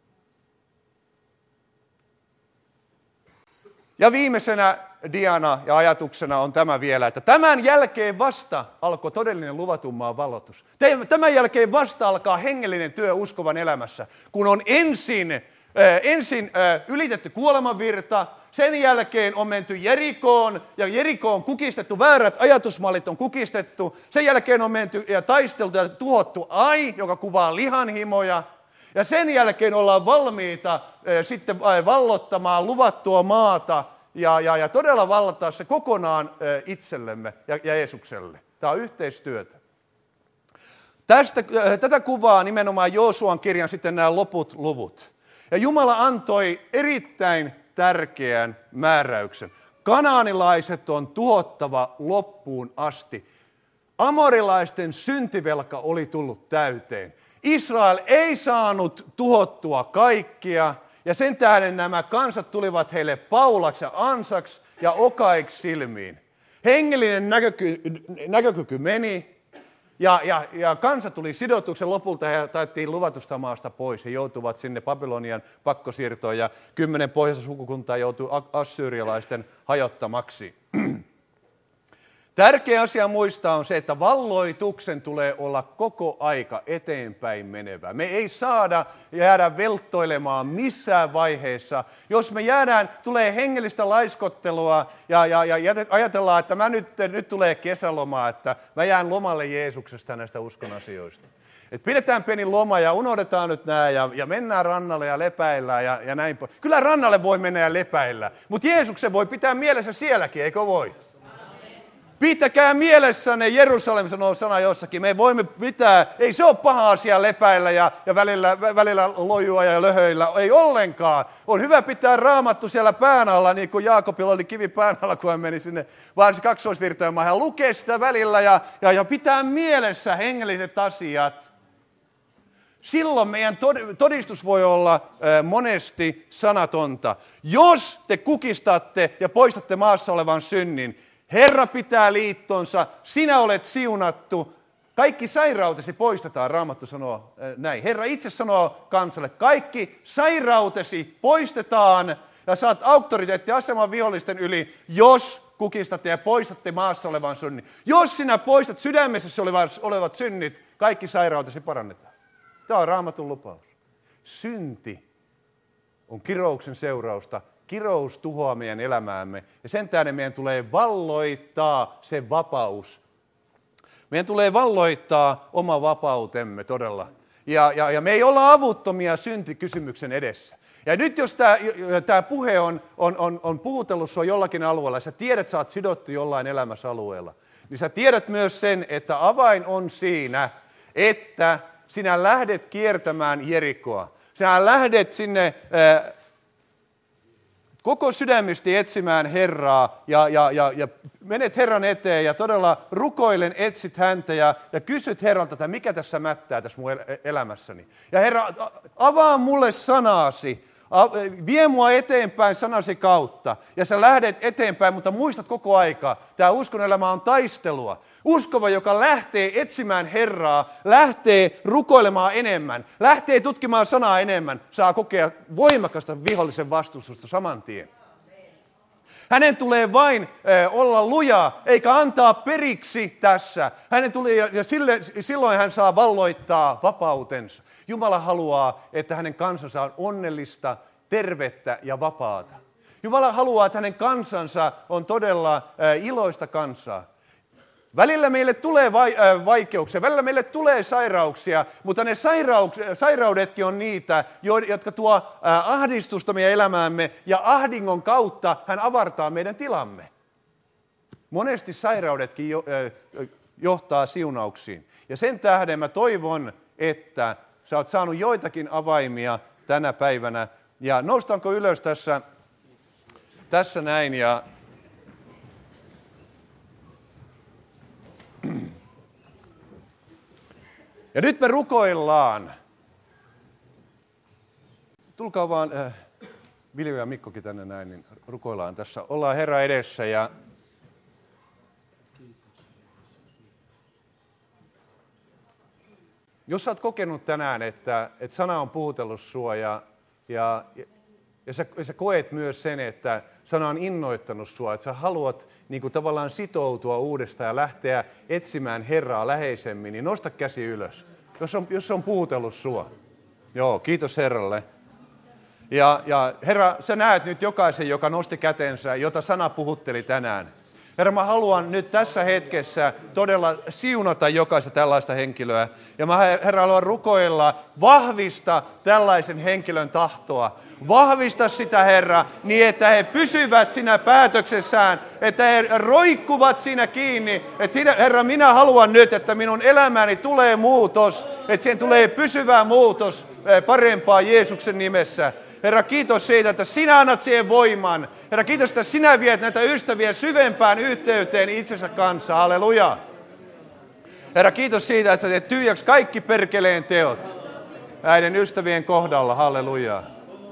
Ja viimeisenä diana ja ajatuksena on tämä vielä, että tämän jälkeen vasta alkoi todellinen luvatun maan valloitus. Tämän jälkeen vasta alkaa hengellinen työ uskovan elämässä, kun on ensin, äh, ensin äh, ylitetty kuolemanvirta, sen jälkeen on menty Jerikoon ja Jerikoon kukistettu, väärät ajatusmallit on kukistettu, sen jälkeen on menty ja taisteltu ja tuhottu Ai, joka kuvaa lihanhimoja, ja sen jälkeen ollaan valmiita äh, sitten äh, vallottamaan luvattua maata, Ja, ja, ja todella vallata se kokonaan itsellemme ja, ja Jeesukselle. Tämä on yhteistyötä. Tästä, tätä kuvaa nimenomaan Joosuan kirjan sitten nämä loput luvut. Ja Jumala antoi erittäin tärkeän määräyksen. Kanaanilaiset on tuhottava loppuun asti. Amorilaisten syntivelka oli tullut täyteen. Israel ei saanut tuhottua kaikkia. Ja sen tähden nämä kansat tulivat heille paulaksi ja ansaksi ja okaiksi silmiin. Hengellinen näköky, näkökyky meni ja, ja, ja kansa tuli sidotuksen lopulta ja taettiin luvatusta maasta pois. He joutuvat sinne Babylonian pakkosiirtoon ja kymmenen pohjoista sukukuntaa joutui assyrialaisten hajottamaksi. Tärkeä asia muistaa on se, että valloituksen tulee olla koko aika eteenpäin menevä. Me ei saada jäädä velttoilemaan missään vaiheessa. Jos me jäädään, tulee hengellistä laiskottelua ja, ja, ja ajatellaan, että mä nyt, nyt tulee kesälomaa, että mä jään lomalle Jeesuksesta näistä uskon asioista. Et pidetään pieni loma ja unohdetaan nyt nämä ja, ja mennään rannalle ja lepäillään ja, ja näin pois. Kyllä rannalle voi mennä ja lepäillä, mutta Jeesuksen voi pitää mielessä sielläkin, eikö voi? Pitäkää mielessänne, Jerusalem sanoo sana jossakin, me voimme pitää, ei se ole paha asia lepäillä ja, ja välillä, välillä lojua ja löhöillä, ei ollenkaan. On hyvä pitää Raamattu siellä pään alla, niin kuin Jaakobilla oli kivi pään alla, kun hän meni sinne varsin kaksoisvirtojen maahan. Ja lukee sitä välillä ja, ja, ja pitää mielessä hengelliset asiat. Silloin meidän todistus voi olla monesti sanatonta. Jos te kukistatte ja poistatte maassa olevan synnin, Herra pitää liittonsa, sinä olet siunattu, kaikki sairautesi poistetaan, Raamattu sanoo näin. Herra itse sanoo kansalle, kaikki sairautesi poistetaan ja saat auktoriteettiaseman vihollisten yli, jos kukistatte ja poistatte maassa olevan synnin. Jos sinä poistat sydämessäsi olevat, olevat synnit, kaikki sairautesi parannetaan. Tämä on Raamatun lupaus. Synti on kirouksen seurausta. Kirous tuhoaa meidän elämäämme ja sen tähden meidän tulee valloittaa se vapaus. Meidän tulee valloittaa oma vapautemme todella. Ja, ja, ja me ei olla avuttomia syntikysymyksen edessä. Ja nyt jos tämä puhe on, on, on, on puhutellut sinua jollakin alueella, ja sä tiedät, että sä oot sidottu jollain elämässä alueella, niin sä tiedät myös sen, että avain on siinä, että sinä lähdet kiertämään Jerikoa. Sinä lähdet sinne äh, koko sydämesti etsimään Herraa ja, ja, ja, ja menet Herran eteen ja todella rukoilen etsit häntä ja, ja kysyt Herralta, että mikä tässä mättää tässä mun elämässäni. Ja Herra, avaa mulle sanasi. Vie mua eteenpäin sanasi kautta ja sä lähdet eteenpäin, mutta muistat koko aikaa, tämä uskon elämä on taistelua. Uskova, joka lähtee etsimään Herraa, lähtee rukoilemaan enemmän, lähtee tutkimaan sanaa enemmän, saa kokea voimakasta vihollisen vastustusta saman tien. Hänen tulee vain äh, olla luja, eikä antaa periksi tässä. Hänen tulee, ja sille, silloin hän saa valloittaa vapautensa. Jumala haluaa, että hänen kansansa on onnellista, tervettä ja vapaata. Jumala haluaa, että hänen kansansa on todella äh, iloista kansaa. Välillä meille tulee vai, äh, vaikeuksia, välillä meille tulee sairauksia, mutta ne sairauks- sairaudetkin on niitä, jotka tuo äh, ahdistusta meidän elämäämme, ja ahdingon kautta hän avartaa meidän tilamme. Monesti sairaudetkin jo, äh, johtaa siunauksiin. Ja sen tähden mä toivon, että sä oot saanut joitakin avaimia tänä päivänä. Ja noustaanko ylös tässä, tässä näin ja... Ja nyt me rukoillaan. Tulkaa vaan, äh, Viljo ja Mikkokin tänne näin, niin rukoillaan tässä. Ollaan Herra edessä ja... Jos sä oot kokenut tänään, että, että sana on puhutellut sua ja, ja, ja, sä, ja sä koet myös sen, että sana on innoittanut sua, että sä haluat niin kuin tavallaan sitoutua uudestaan ja lähteä etsimään Herraa läheisemmin, niin nosta käsi ylös, jos on, jos on puhutellut sua. Joo, kiitos Herralle. Ja, ja Herra, sä näet nyt jokaisen, joka nosti kätensä, jota sana puhutteli tänään. Herra, mä haluan nyt tässä hetkessä todella siunata jokaista tällaista henkilöä. Ja mä, Herra, haluan rukoilla, vahvista tällaisen henkilön tahtoa. Vahvista sitä, Herra, niin että he pysyvät siinä päätöksessään, että he roikkuvat siinä kiinni. Että Herra, minä haluan nyt, että minun elämäni tulee muutos, että siihen tulee pysyvä muutos parempaa Jeesuksen nimessä. Herra, kiitos siitä, että sinä annat siihen voiman. Herra, kiitos, että sinä viet näitä ystäviä syvempään yhteyteen itsensä kanssa. Halleluja. Herra, kiitos siitä, että sä teet tyhjäksi kaikki perkeleen teot näiden ystävien kohdalla. Halleluja.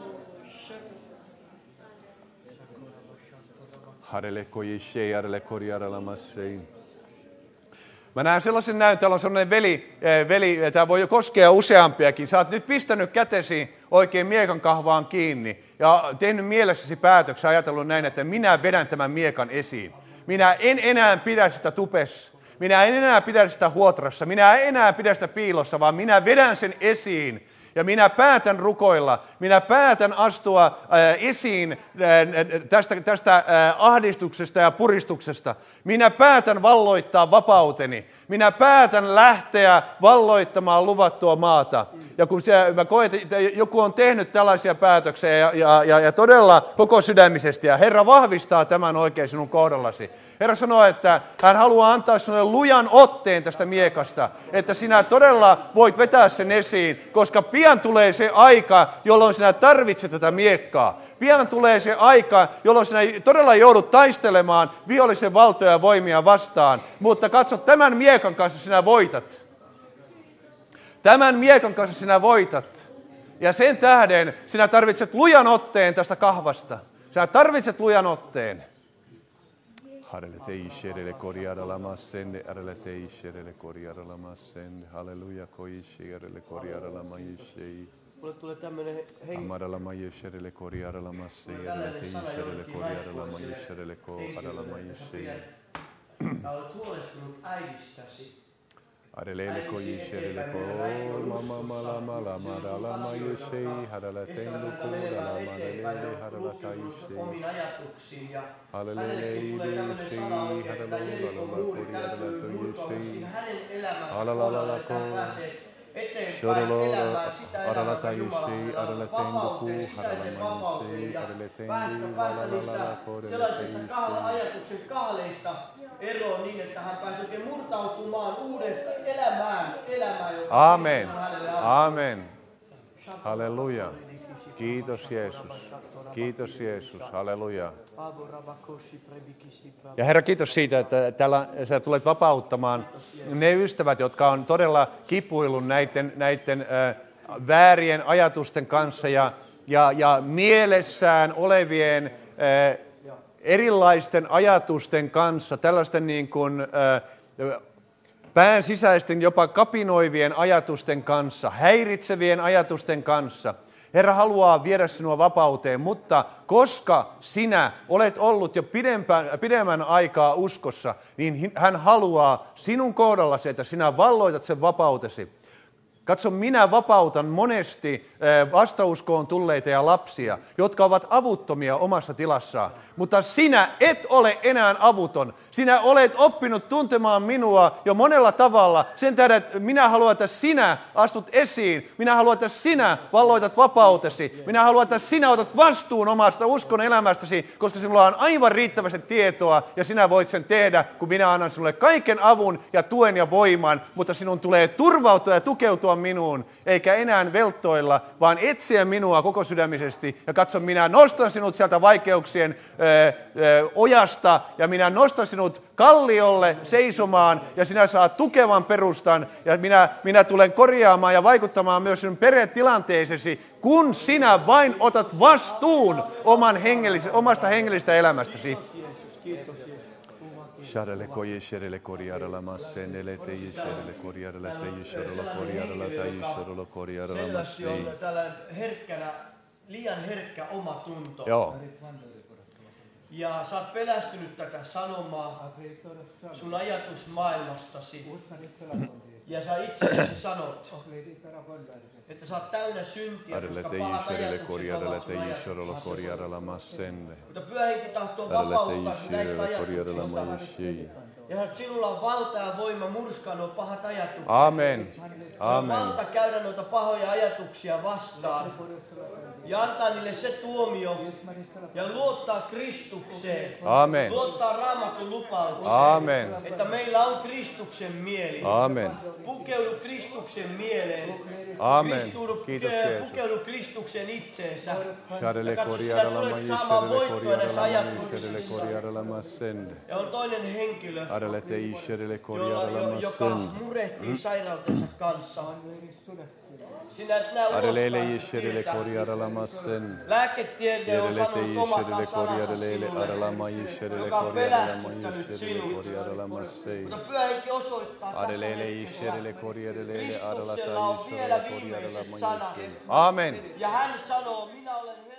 Mä näen sellaisen näyn, täällä on sellainen veli, veli tämä voi jo koskea useampiakin. Sä oot nyt pistänyt kätesi oikein miekan kahvaan kiinni ja tehnyt mielessäsi päätöksen, ajatellut näin, että minä vedän tämän miekan esiin. Minä en enää pidä sitä tupessa. Minä en enää pidä sitä huotrassa. Minä en enää pidä sitä piilossa, vaan minä vedän sen esiin. Ja minä päätän rukoilla, minä päätän astua äh, esiin äh, tästä, tästä äh, ahdistuksesta ja puristuksesta. Minä päätän valloittaa vapauteni. Minä päätän lähteä valloittamaan luvattua maata. Ja kun se, mä koen, että joku on tehnyt tällaisia päätöksiä ja, ja, ja, ja todella koko sydämisesti, ja Herra vahvistaa tämän oikein sinun kohdallasi. Herra sanoo, että hän haluaa antaa sinulle lujan otteen tästä miekasta, että sinä todella voit vetää sen esiin, koska pian tulee se aika, jolloin sinä tarvitset tätä miekkaa. Pian tulee se aika, jolloin sinä todella joudut taistelemaan vihollisen valtoja ja voimia vastaan, mutta katso, tämän miekan kanssa sinä voitat. Tämän miekan kanssa sinä voitat. Ja sen tähden sinä tarvitset lujan otteen tästä kahvasta. Sinä tarvitset lujan otteen. Mulle tulee tämmönen henki. Tää olet huolestunut äidistäsi. Arelele koji sherele ko mama mala mala mala mala yeshe harala tendu ko la mala harala kaishe omiin ajatuksiin ja Alelele tulee tämmönen yeshe sana oikein, harala että Jerikon mala muuri kori harala täytyy murtua yeshe siinä hänen elämänsä Ala la la kohdalla, la että hän ko pääsee eteenpäin elämään sitä elämää, joka Jumala on antanut. Vapauteen, sisäiseen vapauteen ja päästä, päästä niistä sellaisista kahla, ajatuksen kahleista eroon niin, että hän pääsee oikein murtautumaan uudesta elämään, elämään, joka Amen. on hänelle annettu. Amen. Halleluja. Kiitos Jeesus. Kiitos Jeesus. Halleluja. Ja Herra, kiitos siitä, että täällä sä tulet vapauttamaan ne ystävät, jotka on todella kipuillut näiden, näiden äh, väärien ajatusten kanssa ja, ja, ja mielessään olevien äh, erilaisten ajatusten kanssa, tällaisten niin kuin, äh, pään sisäisten jopa kapinoivien ajatusten kanssa, häiritsevien ajatusten kanssa. Herra haluaa viedä sinua vapauteen, mutta koska sinä olet ollut jo pidempään, pidemmän aikaa uskossa, niin hän haluaa sinun kohdallasi, että sinä valloitat sen vapautesi. Katso, minä vapautan monesti vastauskoon tulleita ja lapsia, jotka ovat avuttomia omassa tilassaan. Mutta sinä et ole enää avuton. Sinä olet oppinut tuntemaan minua jo monella tavalla. Sen tähden, että minä haluan, että sinä astut esiin. Minä haluan, että sinä valloitat vapautesi. Minä haluan, että sinä otat vastuun omasta uskon elämästäsi, koska sinulla on aivan riittävästi tietoa ja sinä voit sen tehdä, kun minä annan sinulle kaiken avun ja tuen ja voiman. Mutta sinun tulee turvautua ja tukeutua minuun, eikä enää velttoilla, vaan etsiä minua koko sydämisesti. Ja katso, minä nostan sinut sieltä vaikeuksien ö, ö, ojasta, ja minä nostan sinut kalliolle seisomaan, ja sinä saat tukevan perustan, ja minä, minä tulen korjaamaan ja vaikuttamaan myös sinun perhetilanteesesi, kun sinä vain otat vastuun oman hengellisen, omasta hengellisestä elämästäsi. Sharele koye sherele koriarala masenele te sherele koriarala te sherele koriarala te sherele koriarala Selvästi on masei. tällainen herkkänä, liian herkkä omatunto. Joo. Ja sä oot pelästynyt tätä sanomaa sun ajatusmaailmastasi. Ja sä itsellesi sanot, että sä oot täynnä syntiä, Arele koska te pahat sherele ajatukset koriarala ovat sun te sherele ajatuksissa. koriarala masenne. Mutta Pyhä Henki tahtoo Arele vapauttaa te sinut näistä sherele koriarala ajatuksista. masei. Ja sinulla on valta ja voima murskaa nuo pahat ajatukset. Amen. Sulla on Amen. valta käydä noita pahoja ajatuksia vastaan. Ja antaa niille se tuomio. Ja luottaa Kristukseen. Amen. Luottaa Raamatun lupaukseen. Amen. Että meillä on Kristuksen mieli. Amen. Pukeudu Kristuksen mieleen. Amen. Kristuudu, Kiitos ke- Jeesus. Pukeudu Kristuksen itseensä. Sharele Ja katso, sinä koriarala tulet mayi saamaan sherele voittoa näissä koriarala mayi sherele ajatuksissa. koriarala masenne. Ja on toinen henkilö, Arele te sherele jolla, koriarala jo- joka masenne. murehtii sairautensa kanssa. Sinä et näe Arelele ulospäin yesherele tietä. koriarala masenne. Lääketiede on Yerele te sanonut oman yesherele sanansa koriarele arala sinulle, mayi sherele joka on koriarala mayi pelästyttänyt sherele sinut. koriarala masei. Mutta Pyhä Henki osoittaa tässä Arelele hetkessä. yesherele koriarele arala Kristuksella on tai vielä sherele koriarala viimeiset mayi sanat. sherele. Amen. Ja hän sanoo, minä olen